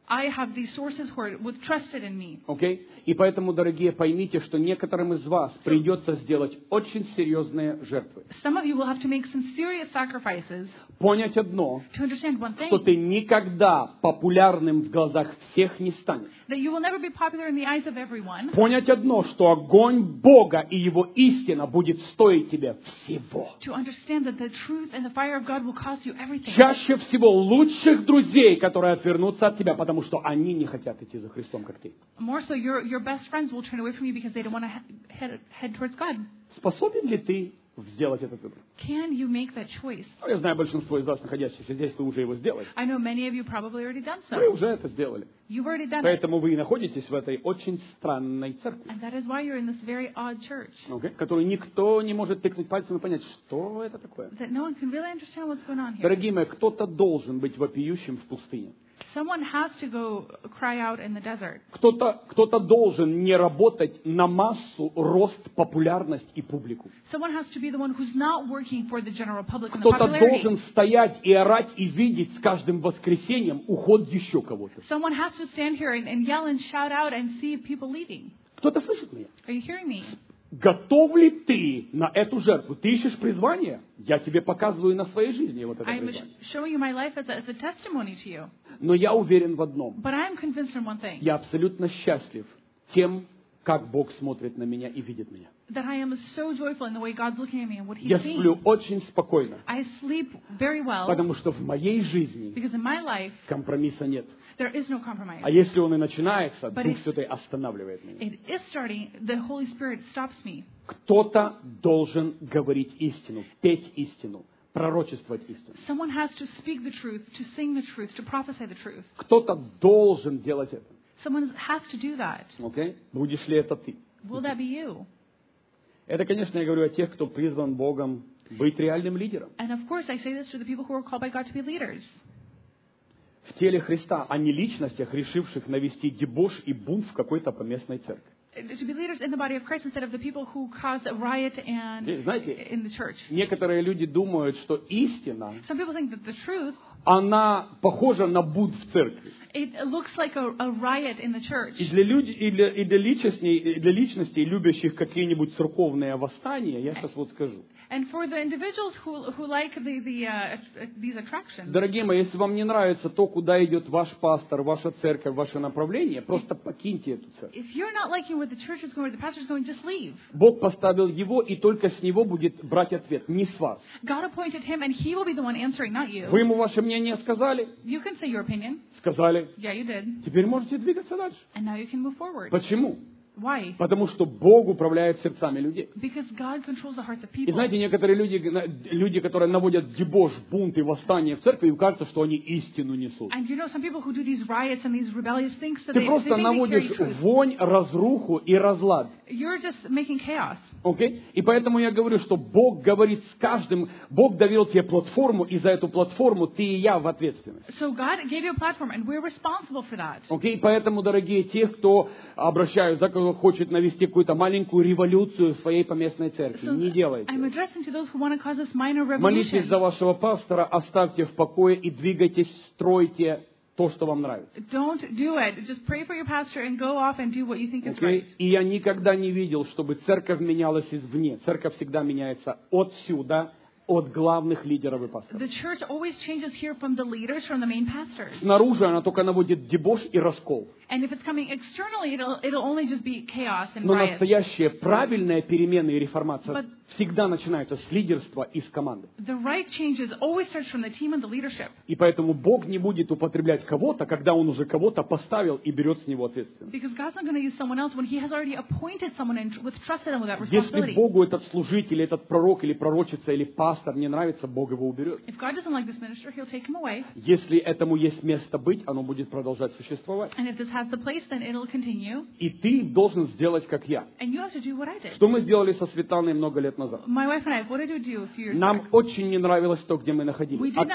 I have these sources who are with trusted in me. Okay? И поэтому, дорогие, поймите, что некоторым из вас придется сделать очень серьезные жертвы. Some of you will have to make some serious sacrifices Понять одно, to understand one что thing, ты никогда популярным в глазах всех не станешь. that you will never be popular in the eyes of everyone. Понять одно, что огонь Бога и Его истина будет стоить тебе всего. To understand that the truth and the fire of God will cost you everything. Чаще всего лучших друзей, которые отвернутся от тебя, потому что они не хотят идти за Христом, как ты. More so, your your best friends will turn away from you because they don't want to head head towards God. Способен ли ты сделать этот выбор? Can you make that choice? Ну, я знаю, большинство из вас, находящихся здесь, вы уже его сделали. I know many of you probably already done Вы so. уже это сделали. You've already done it. Поэтому вы и находитесь в этой очень странной церкви, And that is why you're in this very odd church. okay, которую никто не может тыкнуть пальцем и понять, что это такое. That no one can really understand what's going on here. Дорогие мои, кто-то должен быть вопиющим в пустыне. Someone has to go cry out in the desert. Кто-то, кто-то должен не работать на массу, рост, популярность и публику. Someone has to be the one who's not working for the general public and the Кто-то popularity. должен стоять и орать и видеть с каждым воскресеньем уход еще кого-то. Someone has to stand here and, and yell and shout out and see people leaving. Кто-то слышит меня? Are you hearing me? Готов ли ты на эту жертву? Ты ищешь призвание? Я тебе показываю на своей жизни вот это I'm призвание. showing you my life as a, as a testimony to you. Но я уверен в одном. But I'm convinced in one thing. Я абсолютно счастлив тем, как Бог смотрит на меня и видит меня. That I am so joyful in the way God's looking at me and what He's Я seeing. сплю очень спокойно, I sleep very well потому что в моей жизни because in my life компромисса нет. there is no compromise. А если он и начинается, But Дух if- Святой останавливает меня. It is starting. The Holy Spirit stops me. Кто-то должен говорить истину, петь истину, пророчествовать истину. Someone has to speak the truth, to sing the truth, to prophesy the truth. Кто-то должен делать это. Someone has to do that. Окей? Будешь ли это ты? Will that be you? Это, конечно, я говорю о тех, кто призван Богом быть реальным лидером. And of course, I say this to the people who are called by God to be leaders. В теле Христа, а не личностях, решивших навести дебош и бунт в какой-то поместной церкви. To be leaders in the body of Christ instead of the people who caused a riot and И знаете, in the church. некоторые люди думают, что истина, Some people think that the truth, она похожа на бунт в церкви. it looks like a, a riot in the church. И для, люди, и для, и для, личностей, и для личностей, любящих какие-нибудь церковные восстания, я сейчас вот скажу. And for the individuals who, who like the, the, uh, these attractions, Дорогие мои, если вам не нравится то, куда идет ваш пастор, ваша церковь, ваше направление, просто покиньте эту церковь. if you're not liking where the church is going, where the pastor is going, just leave. Бог поставил его, и только с него будет брать ответ, не с вас. God appointed him, and he will be the one answering, not you. Вы ему ваше мнение сказали? You can say your opinion. Сказали. Yeah, you did. Теперь можете двигаться дальше. And now you can move forward. Почему? Why? Потому что Бог управляет сердцами людей. Because God controls the hearts of И people. знаете, некоторые люди, люди, которые наводят дебош, бунт и восстание в церкви, им кажется, что они истину несут. And you know some people who do these riots and these rebellious things, so Ты they, they просто think they наводишь carry truth. вонь, разруху и разлад. You're just making chaos. Okay? И поэтому я говорю, что Бог говорит с каждым, Бог доверил тебе платформу, и за эту платформу ты и я в ответственности. So God gave you a platform, and we're responsible for that. Okay? Поэтому, дорогие, тех, кто обращаются, да, кто хочет навести какую-то маленькую революцию в своей поместной церкви, So не делайте. I'm addressing to those who want to cause this minor Молитесь revolution. за вашего пастора, оставьте в покое и двигайтесь, стройте то, что вам нравится. Don't do it. Just pray for your pastor and go off and do what you think is Okay? right. И я никогда не видел, чтобы церковь менялась извне. Церковь всегда меняется отсюда, от главных лидеров и пасторов. The church always changes here from the leaders, from the main pastors. Снаружи она только наводит дебош и раскол. And if it's coming externally, it'll, it'll only just be chaos and Но riot. настоящая правильная перемена и реформация But- всегда начинаются с лидерства и с команды. The right changes always starts from the team and the leadership. И поэтому Бог не будет употреблять кого-то, когда Он уже кого-то поставил и берет с него ответственность. Because God's not going to use someone else when He has already appointed someone and with trusted them with that Если responsibility. Богу этот служитель, этот пророк или пророчица или пастор не нравится, Бог его уберет. If God doesn't like this minister, He'll take him away. Если этому есть место быть, оно будет продолжать существовать. And if this has the place, then it'll continue. И ты должен сделать, как я. And you have to do what I did. Что мы сделали со Светланой много лет назад? My wife and I, what did we do a few years Нам back? очень не нравилось то, где мы находились. We did От not, сердца.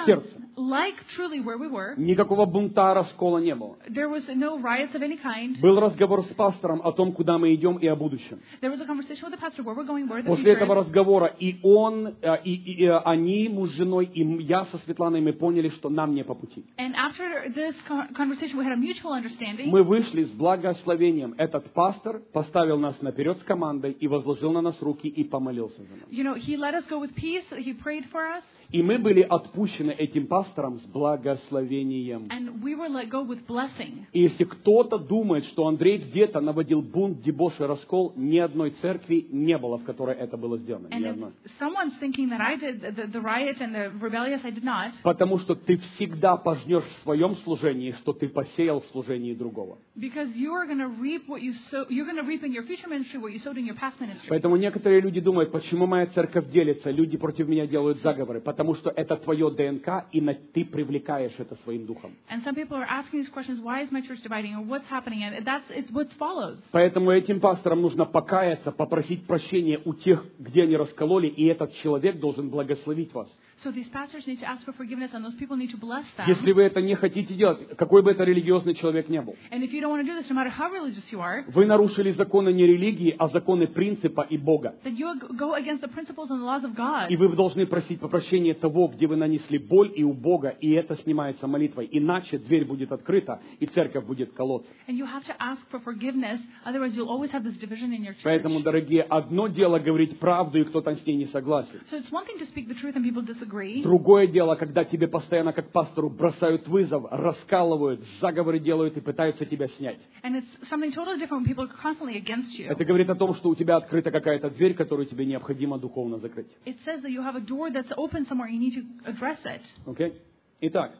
like truly where we were. Никакого бунта, раскола не было. There was no riots of any kind. Был разговор с пастором о том, куда мы идем и о будущем. There was a conversation with the pastor where we're going, where the После future этого is. разговора и он, и, и, и они, муж с женой, и я со Светланой, мы поняли, что нам не по пути. And after this conversation, we had a mutual understanding. Мы вышли с благословением. Этот пастор поставил нас наперед с командой и возложил на нас руки и помолился за нас. You know, he let us go with peace. He prayed for us. И мы были отпущены этим пастором с благословением. And we were let go with blessing. И если кто-то думает, что Андрей где-то наводил бунт, дебош и раскол, ни одной церкви не было, в которой это было сделано. And Ни if одной. someone's thinking that I did the, the riot and the rebellious, I did not. Потому что ты всегда пожнешь в своем служении, что ты посеял в служении другого. Because you are going to reap what you sow. You're going to reap in your future ministry what you sowed in your past ministry. Поэтому некоторые люди думают, почему моя церковь делится, люди против меня делают заговоры, потому что это твое ДНК, и ты привлекаешь это своим духом. And some people are asking these questions: Why is my church dividing, or what's happening? And that's it's what follows. Поэтому этим пасторам нужно покаяться, попросить прощения у тех, где они раскололи, и этот человек должен благословить вас. So these pastors need to ask for forgiveness, and those people need to bless them. Если вы это не хотите делать, какой бы это религиозный человек ни был, And if you don't want to do this, no matter how religious you are, вы нарушили законы не религии, а законы принципа и Бога. then you go against the principles and the laws of God. И вы должны просить прощения того, где вы нанесли боль и у Бога, и это снимается молитвой. Иначе дверь будет открыта, и церковь будет колоться. And you have to ask for forgiveness, otherwise you'll always have this division in your church. Поэтому, дорогие, одно дело говорить правду, и кто-то с ней не согласен. So it's one thing to speak the truth and people disagree. Другое дело, когда тебе постоянно, как пастору, бросают вызов, раскалывают, заговоры делают и пытаются тебя снять. And it's something totally different when people are constantly against you. Это говорит о том, что у тебя открыта какая-то дверь, которую тебе необходимо духовно закрыть. It says that you have a door that's open somewhere and you need to address it. Окей? Итак.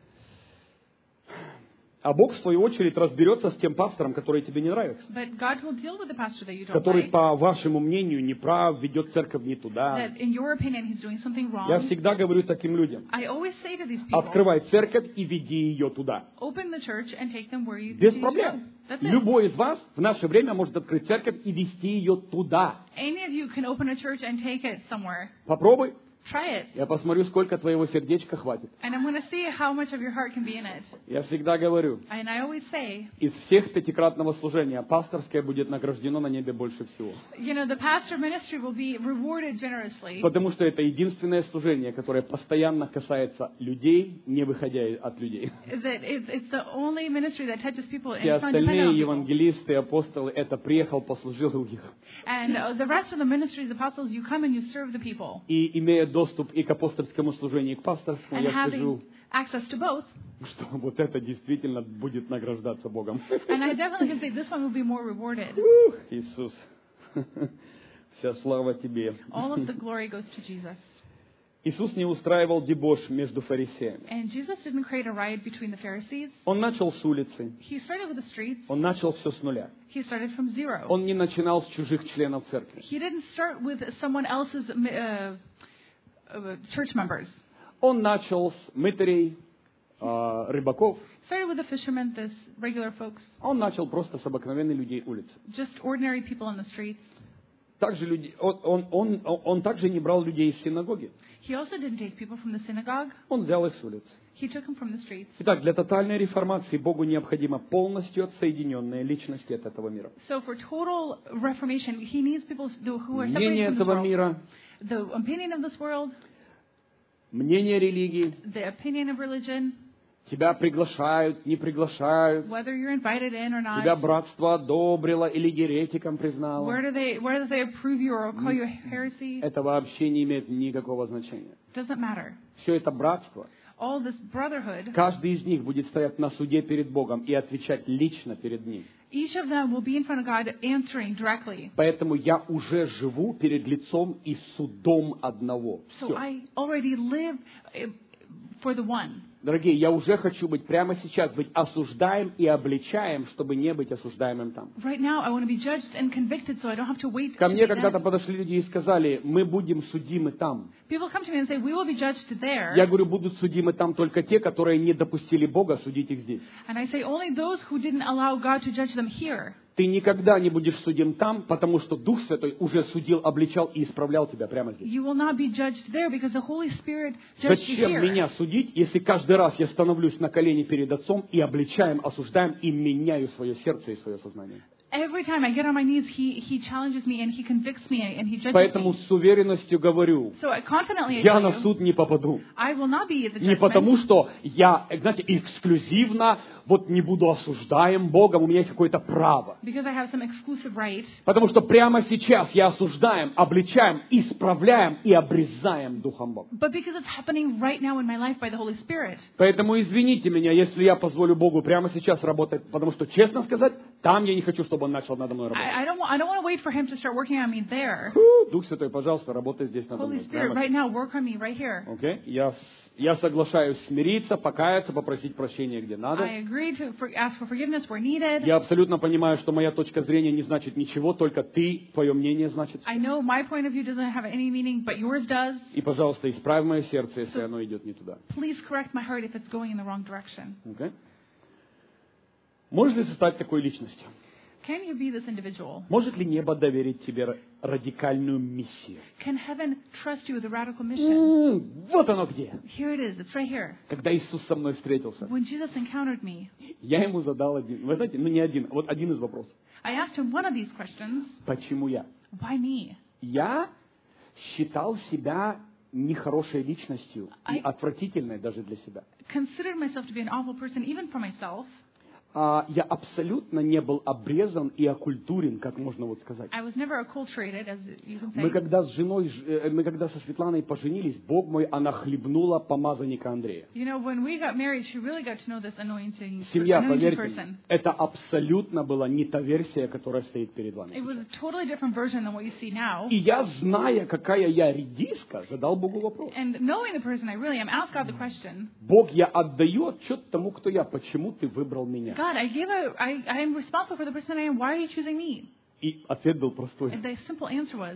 А Бог, в свою очередь, разберется с тем пастором, который тебе не нравится. But God will deal with the pastor that you don't Который, like. по вашему мнению, неправ, ведет церковь не туда. That in your opinion he's doing something wrong. Я всегда говорю таким людям. I always say to these people, Открывай церковь и веди ее туда. open the church and take them where you Без need to проблем. go. That's it. Любой из вас в наше время может открыть церковь и вести ее туда. Any of you can open a church and take it somewhere. Попробуй. Try it. Я посмотрю, сколько твоего сердечка хватит. And I'm going to see how much of your heart can be in it. Я всегда говорю, And I always say, из всех пятикратного служения пасторское будет награждено на небе больше всего. you know, the pastor ministry will be rewarded generously. Потому что это единственное служение, которое постоянно касается людей, не выходя от людей. That it's, it's the only ministry that touches people and Все it's not dependent on остальные people. евангелисты, апостолы, это приехал, послужил у них. And uh, the rest of the ministries, apostles, you come and you serve the people. И имея доступ и к апостольскому служению, и к пасторскому, And я having скажу, access to both. что вот это действительно будет награждаться Богом. And I definitely can say this one will be more rewarded. Ух, Иисус, вся слава Тебе. All of the glory goes to Jesus. Иисус не устраивал дебош между фарисеями. And Jesus didn't create a riot between the Pharisees. Он начал с улицы, He started with the streets. он начал все с нуля. He started from zero. Он не начинал с чужих членов церкви. He didn't start with someone else's uh, uh, church members. Он начал с мытарей, э, рыбаков. Started with the fishermen, the regular folks, Он начал просто с обыкновенных людей улицы. just ordinary people on the streets. Также люди, он, он, он, он также не брал людей из синагоги. He also didn't take people from the synagogue. Он взял их с улицы. He took them from the streets. Итак, для тотальной реформации Богу необходимо полностью отсоединенные личности от этого мира. So for total reformation, he needs people who are Мнение separated from this этого world. мира, The opinion of this world, мнение религии, the opinion of religion, тебя приглашают, не приглашают, whether you're invited in or тебя not, братство одобрило или еретиком признало. where do they where do they approve you or call you a heresy? Это вообще не имеет никакого значения. Doesn't matter. Все это братство. All this brotherhood, Каждый из них будет стоять на суде перед Богом и отвечать лично перед Ним. each of them will be in front of God answering directly. Поэтому я уже живу перед лицом и судом одного. So Все. I already live eh, for the one. Дорогие, я уже хочу быть прямо сейчас, быть осуждаем и обличаем, чтобы не быть осуждаемым там. Right now, I want to be judged and convicted, so I don't have to wait. Ко to мне be когда-то them. подошли люди и сказали, мы будем судимы там. People come to me and say, "We will be judged there." Я говорю, будут судимы там только те, которые не допустили Бога судить их здесь. And I say, only those who didn't allow God to judge them here. Ты никогда не будешь судим там, потому что Дух Святой уже судил, обличал и исправлял тебя прямо здесь. You will not be judged there because the Holy Spirit judged you Зачем here. меня судить, если каждый раз я становлюсь на колени перед Отцом и обличаем, осуждаем и меняю свое сердце и свое сознание? Every time I get on my knees, he, he challenges me and he convicts me and he judges Поэтому me. с уверенностью говорю, So confidently I я tell на you, суд не попаду. I will not be at the Не judgment. потому, что я, знаете, эксклюзивно вот не буду осуждаем Богом, у меня есть какое-то право. Because I have some exclusive right. Потому что прямо сейчас я осуждаем, обличаем, исправляем и обрезаем Духом Бога. But because it's happening right now in my life by the Holy Spirit. Поэтому извините меня, если я позволю Богу прямо сейчас работать, потому что, честно сказать, там я не хочу, чтобы Он начал надо мной работать. I, I don't want, I don't want to wait for him to start working on me there. Фу, Дух Святой, пожалуйста, работай здесь надо Holy мной. Spirit, right now, work on me right here. Окей? Я, с- я соглашаюсь смириться, покаяться, попросить прощения, где надо. I agree to for, ask for forgiveness where needed. Я абсолютно понимаю, что моя точка зрения не значит ничего, только ты, твое мнение значит. I know my point of view doesn't have any meaning, but yours does. И, пожалуйста, исправь мое сердце, если оно идет не туда. Please correct my heart if it's going in the wrong direction. Окей? Можешь ли ты стать такой личностью? Can you be this individual? Может ли небо доверить тебе ра- радикальную миссию? Can heaven trust you with a radical mission? М, Вот оно где. Here it is. It's right here. Когда Иисус со мной встретился, When Jesus encountered me, я ему задал один, вы знаете, ну не один, вот один из вопросов. I asked him one of these questions. Почему я? Why me? Я считал себя нехорошей личностью и I- отвратительной даже для себя. Considered myself to be an awful person, even for myself. А, я абсолютно не был обрезан и окультурен, как можно вот сказать. I was never acculturated, as you can say. Мы когда с женой, ж- э, мы когда со Светланой поженились, Бог мой, она хлебнула помазанника Андрея. You know, when we got married, she really got to know this anointing, Семья, anointing поверьте person. мне, это абсолютно была не та версия, которая стоит перед вами. It was a totally different version than what you see now. И я, зная, какая я редиска, задал Богу вопрос. And knowing the person I really am, asked God the question, Бог, я отдаю отчет тому, кто я. Почему ты выбрал меня? God, I give a, I, I am responsible for the person I am. Why are you choosing me? И ответ был простой. And the simple answer was,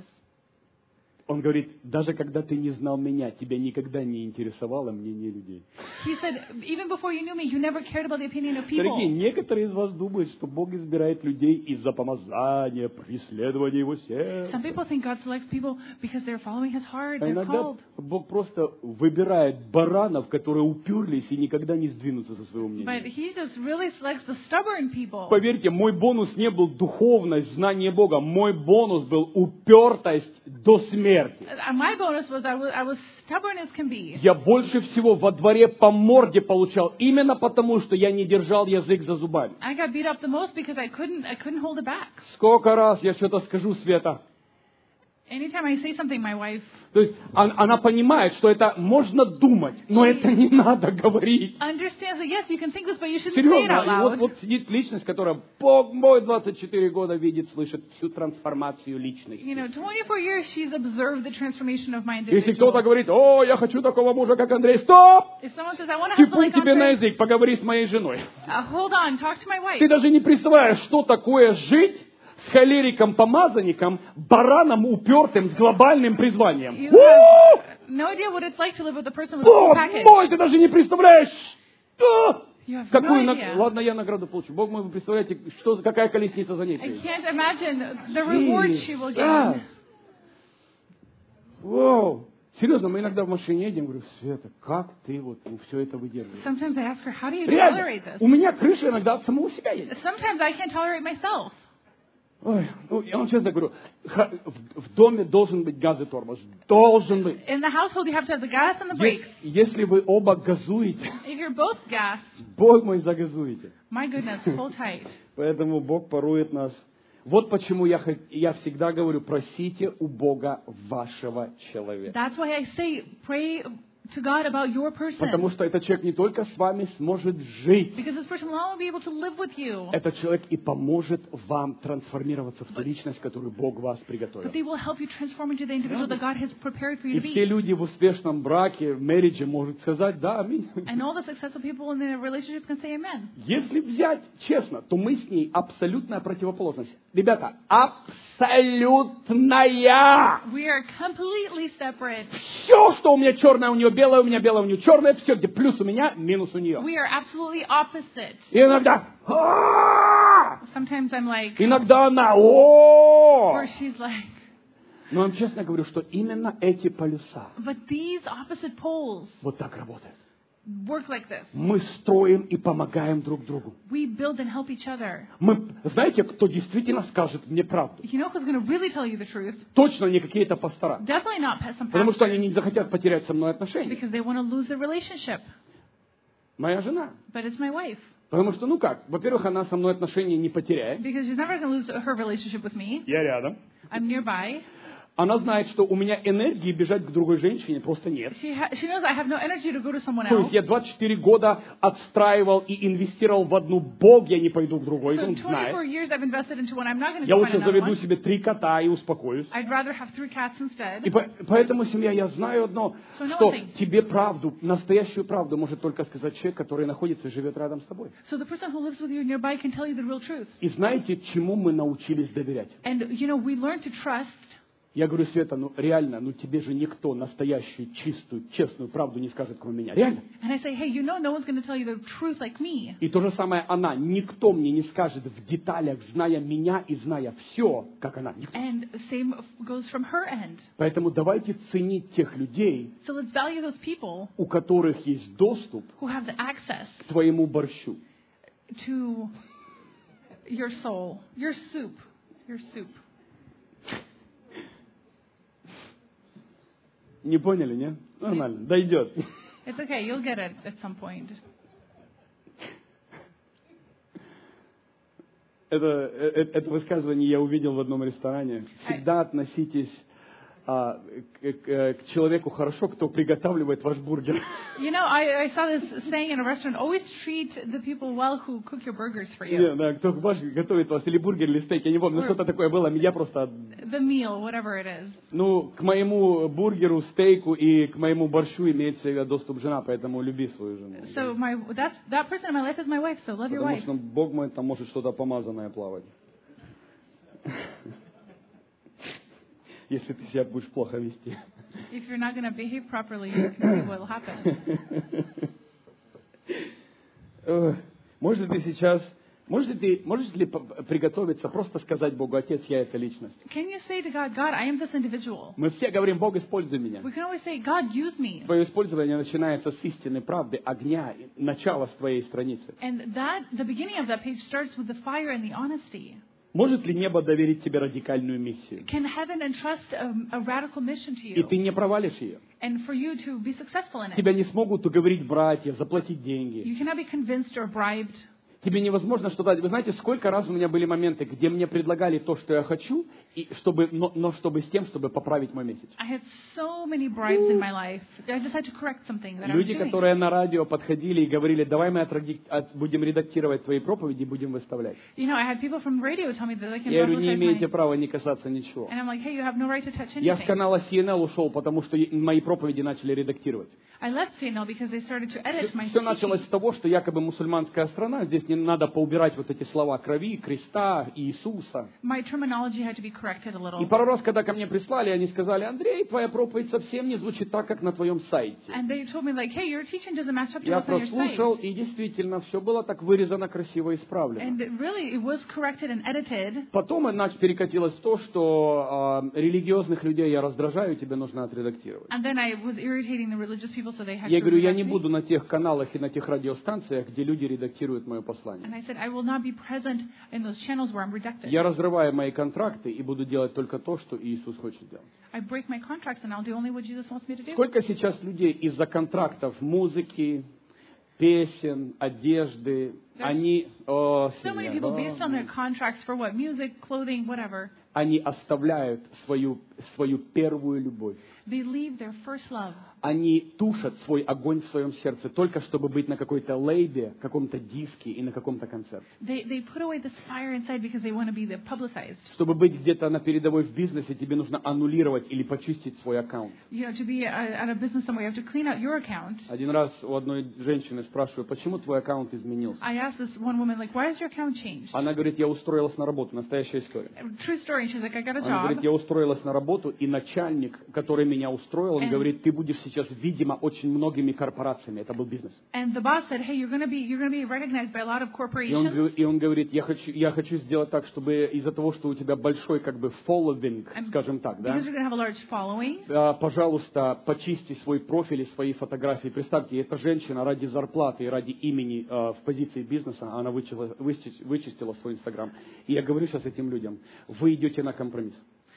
Он говорит, даже когда ты не знал меня, тебя никогда не интересовало мнение людей. He said, even before you knew me, you never cared about the opinion of people. Дорогие, некоторые из вас думают, что Бог избирает людей из-за помазания, преследования Его сердца. Some people think God selects people because they're following His heart, А they're иногда called. Бог просто выбирает баранов, которые уперлись и никогда не сдвинутся со своего But мнения. He just really selects the stubborn people. Поверьте, мой бонус не был духовность, знание Бога. Мой бонус был упертость до смерти. Uh, My bonus was I was, I was stubborn as can be. Я больше всего во дворе по морде получал, именно потому, что я не держал язык за зубами. I got beat up the most because I couldn't, I couldn't hold it back. Сколько раз я что-то скажу, Света. Anytime I say something, my wife То есть он- она понимает, что это можно думать, но это не надо говорить. understands that, yes, you can think this, but you shouldn't say it Серьезно, out и вот, loud. вот сидит личность, которая, Бог мой, двадцать четыре года видит, слышит всю трансформацию личности. You know, twenty-four years she's observed the transformation of my Если кто-то individual. говорит, о, я хочу такого мужа, как Андрей, стоп! If someone says, I want to have Типун like тебе на Andre, язык, поговори с моей женой. uh, hold on, talk to my wife. Ты даже не представляешь, что такое жить с холериком-помазанником, бараном упертым, с глобальным призванием. You У! have no idea what it's like to live with a person with a full Бог package. мой, ты даже не представляешь, что... You have Какую no наг- idea. Ладно, я награду получу. Бог мой, вы представляете, что, какая колесница за ней I приедет. can't imagine the reward she will Yes. gain. Вау. Серьезно, мы иногда в машине едем, говорю, Света, как ты вот ну, все это выдерживаешь? Sometimes I ask her, how do you Реально, tolerate this? у меня крыша иногда от самого себя есть. Sometimes I can't tolerate myself. Ой, ну, я вам честно говорю, ха- в, в доме должен быть газ и тормоз. Должен быть. In the household, you have to have the gas and the Е- brakes. Если вы оба газуете, If you're both gas, Бог мой, загазуете. my goodness, pull tight. Поэтому Бог порует нас. Вот почему я, хот- я всегда говорю, просите у Бога вашего человека. That's why I say, pray to God about your person. Потому что этот человек не только с вами сможет жить, Because this person will only be able to live with you. этот человек и поможет вам трансформироваться в ту личность, которую Бог вас приготовил. But they will help you transform into the individual that God has prepared for you И to все be. люди в успешном браке, в марриаже могут сказать, да, аминь. And all the successful people in their relationship can say amen. Если взять честно, то мы с ней абсолютная противоположность. Ребята, абсолютно абсолютная. We are completely separate. Все, что у меня черное, у нее белое, у меня белое, у нее черное, все, где плюс у меня, минус у нее. We are absolutely opposite. И иногда, «А-а-а!» Sometimes I'm like, иногда она, о. or she's like, Но я вам честно говорю, что именно эти полюса but these opposite poles вот так работают. work like this. Мы строим и помогаем друг другу. We build and help each other. Мы, знаете, кто действительно скажет мне правду? You know who's going to really tell you the truth? Точно не какие-то пастора. Definitely not some Потому что они pastors, не захотят потерять со мной отношения. because they want to lose the relationship. Моя жена. But it's my wife. Потому что, ну как, во-первых, она со мной отношения не потеряет. Because she's never going to lose her relationship with me. Я рядом. I'm nearby. Она знает, что у меня энергии бежать к другой женщине просто нет. She, ha- she knows I have no energy to go to someone То else. есть я двадцать четыре года отстраивал и инвестировал в одну, Бог, я не пойду к другой, So он twenty-four знает. years I've invested into one. I'm not going to Я find лучше another заведу one. себе три кота и успокоюсь. I'd rather have three cats instead. И по- поэтому, семья, я знаю одно, So know что one thing. тебе правду, настоящую правду может только сказать человек, который находится и живет рядом с тобой. So the person who lives with you nearby can tell you the real truth. И знаете, чему мы научились доверять? And, you know, we learn to trust. Я говорю, Света, ну реально, ну тебе же никто настоящую, чистую, честную правду не скажет, кроме меня. Реально. And I say, hey, you know, no one's going to tell you the truth like me. И то же самое она. Никто мне не скажет в деталях, зная меня и зная все, как она. Никто. And same goes from her end. Поэтому давайте ценить тех людей, So let's value those people у которых есть доступ who have the access к твоему борщу. to your soul, your soup, your soup. Не поняли, не? Нормально, дойдет. It's okay, you'll get it at some point. Это, это, это высказывание я увидел в одном ресторане. Всегда относитесь а, к, к, к человеку хорошо, кто приготавливает ваш бургер. You know, I, I saw this saying in a restaurant, always treat the people well who cook your burgers for you. Не, да, кто ваш готовит вас, или бургер, или стейк, я не помню, но что-то такое было, я просто... The meal, whatever it is. Ну, к моему бургеру, стейку и к моему борщу имеет всегда доступ жена, поэтому люби свою жену. So my that's that person in my life is my wife, so love your Потому wife. что Бог мой, там может что-то помазанное плавать. Если ты себя будешь плохо вести. If you're not going to behave properly, you can see what will happen. Может ли сейчас, может ли ты, можешь ли приготовиться просто сказать Богу: Отец, я эта личность? Can you say to God, God, I am this individual? Мы все говорим: Бог, используй меня. We can always say, God, use me. Твое использование начинается с истины, правды, огня, начала с твоей страницы. And that, the beginning of that page starts with the fire and the honesty. Может ли небо доверить тебе радикальную миссию? Can heaven entrust a, a radical mission to И you? ты не провалишь ее. And for you to be successful in it? Тебя не смогут уговорить братья, заплатить деньги. You cannot be convinced or bribed. Тебе невозможно что-то... Вы знаете, сколько раз у меня были моменты, где мне предлагали то, что я хочу, и чтобы, но, но чтобы с тем, чтобы поправить мой месседж. I had so many bribes in my life. I just had to correct something that I was Люди, doing. которые на радио подходили и говорили: давай мы отради- от- будем редактировать твои проповеди и будем выставлять. You know, I had people from radio tell me that they can Я говорю: не publicize имеете my... права не касаться ничего. And I'm like, hey, you have no right to touch Я с anything. канала си эн эл ушел, потому что и- мои проповеди начали редактировать. I left C N L because they started to edit my Все началось teaching. с того, что якобы мусульманская страна, здесь не надо поубирать вот эти слова крови, креста, Иисуса. My terminology had to be corrected a little. И пару раз, когда ко мне прислали, они сказали: Андрей, твоя проповедь совсем не звучит так, как на твоем сайте. And they told me, like, hey, your teaching doesn't match up to Я what's on your прослушал, site. и действительно, все было так вырезано, красиво исправлено. And it really, it was corrected and edited. Потом, иначе, перекатилось в то, что э, религиозных людей я раздражаю, тебе нужно отредактировать. And then I was irritating the religious people, so they had Я to говорю: я redact не me. буду на тех каналах и на тех радиостанциях, где люди редактируют мое послание. And I said, I will not be present in those channels where I'm redacted. Я разрываю мои контракты и буду делать только то, что Иисус хочет делать. I break my contracts and I'll do only what Jesus wants me to do. Сколько сейчас людей из-за контрактов музыки, песен, одежды, они, о, So many семья, people, based on да, their contracts for what? Music, clothing, whatever. они оставляют свою, свою первую любовь. They leave their first love. Они тушат свой огонь в своем сердце только чтобы быть на какой-то лейбе, каком-то диске и на каком-то концерте. They, they put away this fire inside because they want to be the publicized. Чтобы быть где-то на передовой в бизнесе, тебе нужно аннулировать или почистить свой аккаунт. You know, to be uh, at a business somewhere, you have to clean out your account. Один раз у одной женщины спрашиваю: почему твой аккаунт изменился? I asked this one woman, like, why has your account changed? Она говорит, я устроилась на работу. Настоящая история. True story. And she's like, I got a Она говорит, job. я устроилась на работу, и начальник, который меня устроил, он And- говорит, ты будешь сейчас видима очень многими корпорациями. Это был бизнес. And the boss said, hey, you're going to be you're going to be recognized by a lot of И он, corporations. гов- и он говорит, я хочу, я хочу сделать так, чтобы из-за того, что у тебя большой как бы following, And скажем так, да, Because you're going to have a large following. а, пожалуйста, почисти свой профиль и свои фотографии. Представьте, эта женщина ради зарплаты и ради имени а, в позиции бизнеса, она вычистила, вычистила, вычистила свой Инстаграм. И я говорю сейчас этим людям, вы идете на компромисс.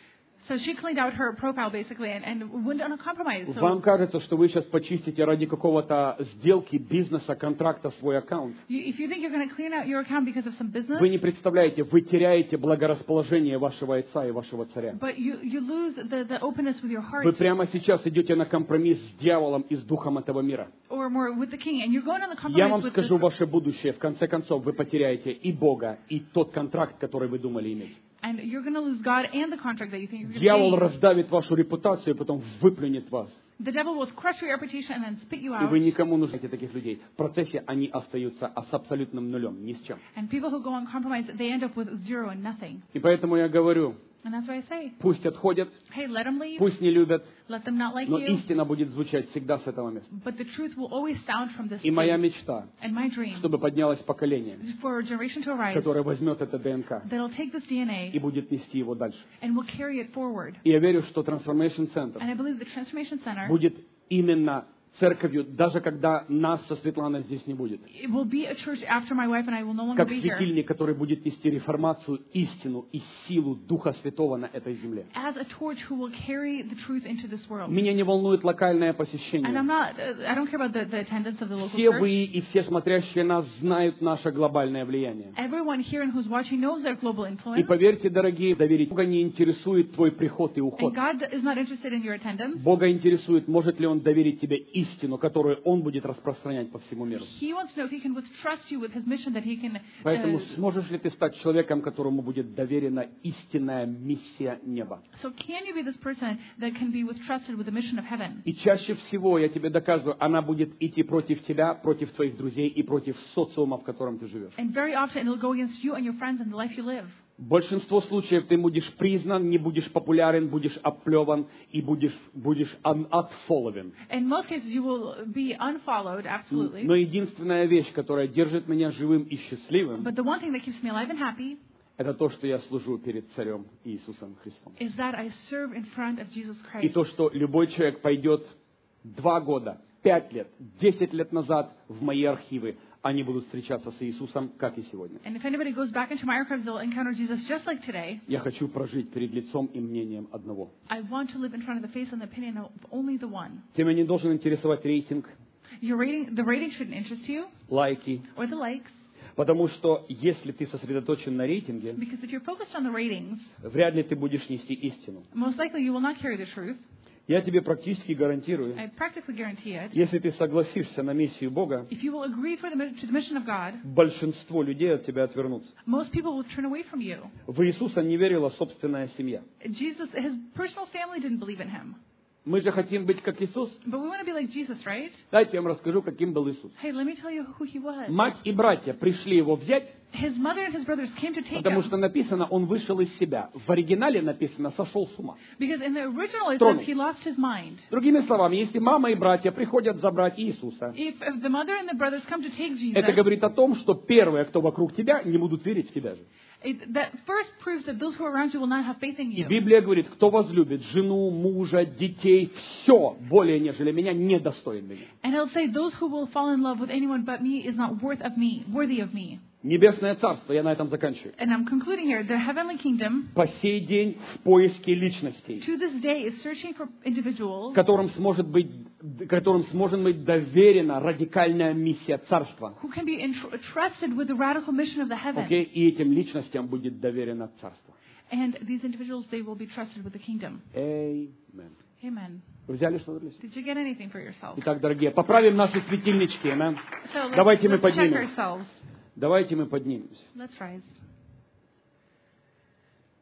So she cleaned out her profile basically and, and went on a compromise. So Вам кажется, что вы сейчас почистите ради какого-то сделки, бизнеса, контракта свой аккаунт. you, if you think you're going to clean out your account because of some business, Вы не представляете, вы теряете благорасположение вашего отца и вашего царя. but you, you lose the, the openness with your heart, Вы прямо сейчас идете на компромисс с дьяволом и с духом этого мира. or more with the king, and you're going on the Я compromise вам with скажу this, ваше будущее. В конце концов, вы потеряете и Бога, и тот контракт, который вы думали иметь. and you're going to lose God and the contract that you think you're going Дьявол to gain. раздавит вашу репутацию, и потом выплюнет вас. The devil will crush your reputation and then spit you И out. вы никому не нужны таких людей. В процессе они остаются с абсолютным нулем, ни с чем. And people who go on compromise, they end up with zero and nothing. И поэтому я говорю, And that's why I say, пусть отходят, hey, let them leave, пусть не любят, let them not like но you, истина будет звучать всегда с этого места. but the truth will always sound from this И моя place. мечта, And my dream чтобы поднялось поколение, is for a generation to arise которое возьмет это ДНК that'll take this D N и A будет нести его дальше. and will carry it forward. И я верю, что Transformation Center And I believe the Transformation Center, будет именно церковью, даже когда нас со Светланой здесь не будет. it will be a church after my wife and I will no longer Как be here, светильник, который будет нести реформацию, истину и силу Духа Святого на этой земле. as a torch who will carry the truth into this world. Меня не волнует локальное And I'm посещение. not, uh, I don't care about the, the attendance of the local Все вы church. и все смотрящие нас знают наше глобальное влияние. Everyone here and who's watching knows their global И influence. поверьте, дорогие, доверить Бога не интересует твой приход и уход. And God is not interested in your attendance. Бога интересует, может ли Он доверить тебе истину, которую Он будет распространять по всему миру. He wants to know if he can trust you with his mission, that he can. Поэтому Uh, сможешь ли ты стать человеком, которому будет доверена истинная миссия неба? so can you be this person that can be with, trusted with the mission of heaven? И чаще всего, я тебе доказываю, она будет идти против тебя, против твоих друзей и против социума, в котором ты живешь. And very often it'll go against you and your friends and the life you live. Большинство случаев ты будешь признан, не будешь популярен, будешь оплеван и будешь, будешь un- unfollowed. In most cases, you will be unfollowed, absolutely. Но единственная вещь, которая держит меня живым и счастливым, But the one thing that keeps me alive and happy это то, что я служу перед Царем Иисусом Христом. is that I serve in front of Jesus И Christ. то, что любой человек пойдет два года, пять лет, десять лет назад в мои архивы, они будут встречаться с Иисусом, как и сегодня. And if anybody goes back into my archives, they'll encounter Jesus just like today. Я хочу прожить перед лицом и мнением одного. I want to live in front of the face and the opinion of only the one. Тебя не должен интересовать рейтинг, Your rating, the rating shouldn't interest you, лайки, or the likes, потому что если ты сосредоточен на рейтинге, because if you're focused on the ratings, вряд ли ты будешь нести истину. most likely you will not carry the truth. Я тебе практически гарантирую, I practically guarantee it. если ты согласишься на миссию Бога, If you will agree for the, to the mission of God, большинство людей от тебя отвернутся. most people will turn away from you. В Иисуса не верила собственная семья. Jesus, his personal family didn't believe in him. Мы же хотим быть как Иисус. But we want to be like Jesus, right? Дайте я вам расскажу, каким был Иисус. Hey, let me tell you who he was. Мать и братья пришли его взять, His mother and his brothers came to take потому him. что написано, он вышел из себя. В оригинале написано, сошел с ума. Because in the original it Тронул. says he lost his mind. Другими словами, если мама и братья приходят забрать Иисуса, If, if the mother and the brothers come to take Jesus, это говорит о том, что первые, кто вокруг тебя, не будут верить в тебя же. it, that first proves that those who are around you will not have faith in И you. Библия говорит, кто возлюбит жену, мужа, детей, все более нежели меня, недостоин меня. And it'll say, those who will fall in love with anyone but me is not worth of me, worthy of me. Небесное Царство, я на этом заканчиваю, And I'm concluding here, the heavenly kingdom по сей день в поиске личностей, to this day is searching for individuals которым сможет быть, которым сможет быть доверена радикальная миссия Царства. who can be entr- trusted with the radical mission of the heavens. Окей? И этим личностям будет доверено Царство. And these individuals, they will be trusted with the kingdom. Amen. Amen. Вы взяли что-то для себя? Did you get anything for yourself? Итак, дорогие, поправим наши светильнички. Amen. So let's, Давайте мы let's check поднимемся. ourselves. Давайте мы поднимемся. Let's rise.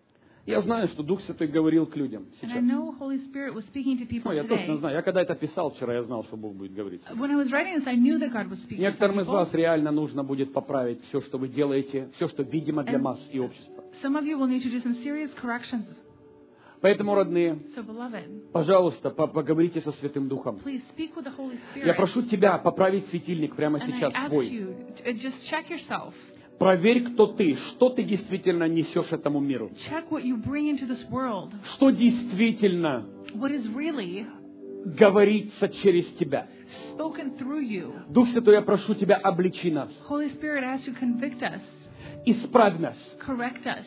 Я знаю, что Дух Святой говорил к людям And I сейчас. know Holy Spirit was speaking to people Ну, я точно today. знаю. Я когда это писал вчера, я знал, что Бог будет говорить. When I was writing this, I knew that God was speaking to Некоторым из вас people. реально нужно будет поправить все, что вы делаете, все, что видимо для масс и общества. Some of you will need to do some serious corrections. Поэтому, родные, So, beloved, пожалуйста, по- поговорите со Святым Духом. please speak with the Holy Я Spirit. прошу тебя поправить светильник прямо And I сейчас ask свой. you, to just check yourself. Проверь, кто ты, что ты действительно несешь этому миру. Check what you bring into this world. Что действительно What is really говорится через тебя. spoken through you. Дух Святой, я прошу тебя, обличи нас, Holy Spirit asks you to convict us, исправь нас. correct us.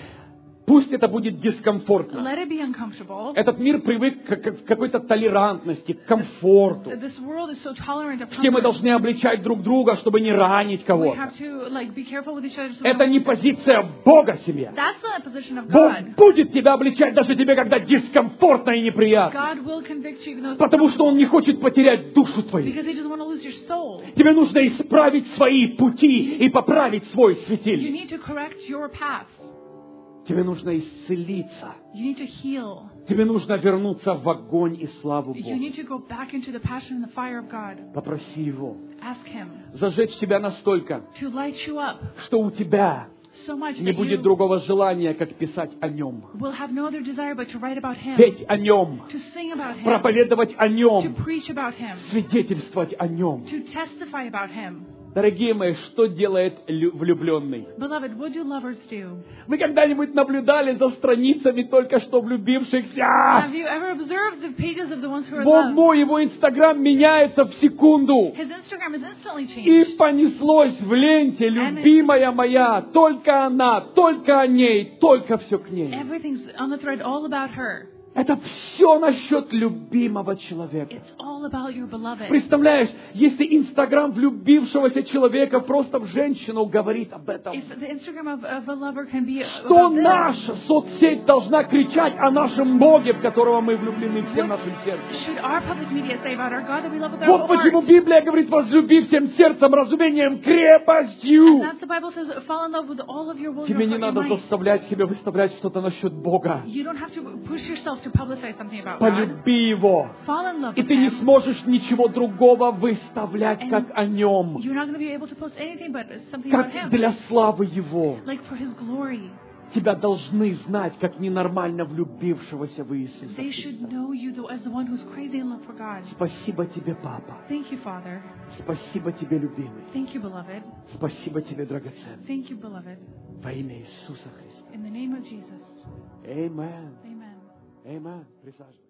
Пусть это будет дискомфортно. Let it be uncomfortable. Этот мир привык к к какой-то толерантности, к комфорту. This world is so tolerant of Все мы comfort. должны обличать друг друга, чтобы не ранить We кого-то. have to like be careful with each other. So we Это don't- не позиция Бога, семья. That's not the position of Бог God. будет тебя обличать даже тебе, когда дискомфортно и неприятно. God will convict you even though it's Потому что Он не хочет потерять душу твою. because He doesn't want to lose your soul. Тебе нужно исправить свои пути и поправить свой You светильник. need to correct your path. Тебе нужно исцелиться. You need to heal. Тебе нужно вернуться в огонь и славу You Бога. need to go back into the passion and the fire of God. Попроси Его Ask Him зажечь тебя настолько, to light you up что у тебя so much не that будет you другого желания, как писать о Нем, will have no other desire but to write about Him, петь о Нем, to sing about Him, проповедовать о to Нем, preach about Him, свидетельствовать о Нем. to testify about Him. Дорогие мои, что делает лю- влюбленный? Beloved, what do lovers do? Вы когда-нибудь наблюдали за страницами только что влюбившихся? Have you ever observed the pages of the ones who are Бог loved? мой, его Инстаграм меняется в секунду. His Instagram is instantly И changed. понеслось в ленте, любимая моя, только она, только о ней, только все к ней. Everything's on the thread all about her. Это все насчет любимого человека. It's all about your beloved. Представляешь, если Инстаграм влюбившегося человека просто в женщину говорит об этом, If the Instagram of, of a lover can be что about this, наша соцсеть должна кричать о нашем Боге, в которого мы влюблены всем нашим сердцем? should our public media say about our God that we love with our Вот whole почему heart? Библия говорит, возлюби всем сердцем, разумением, And крепостью. that's the Bible says, fall in love with all of your will, your Тебе не heart, your надо mind. заставлять себя выставлять что-то насчет Бога. You don't have to push yourself to publicize something about God. Полюби Его. Fall in love И with ты не Him. сможешь ничего другого выставлять, And как о Нем. You're not going to be able to post anything but something about Как Him. для славы Его. Like for His glory. Тебя должны знать, как ненормально влюбившегося в Иисуса They should Христа. know you though, as the one who's crazy in love for God. Спасибо тебе, Папа. Thank you, Father. Спасибо тебе, любимый. Thank you, beloved. Спасибо тебе, драгоценный. Thank you, beloved. Во имя Иисуса Христа. In the name of Jesus. Amen. Amen. Amen. Присаживайтесь.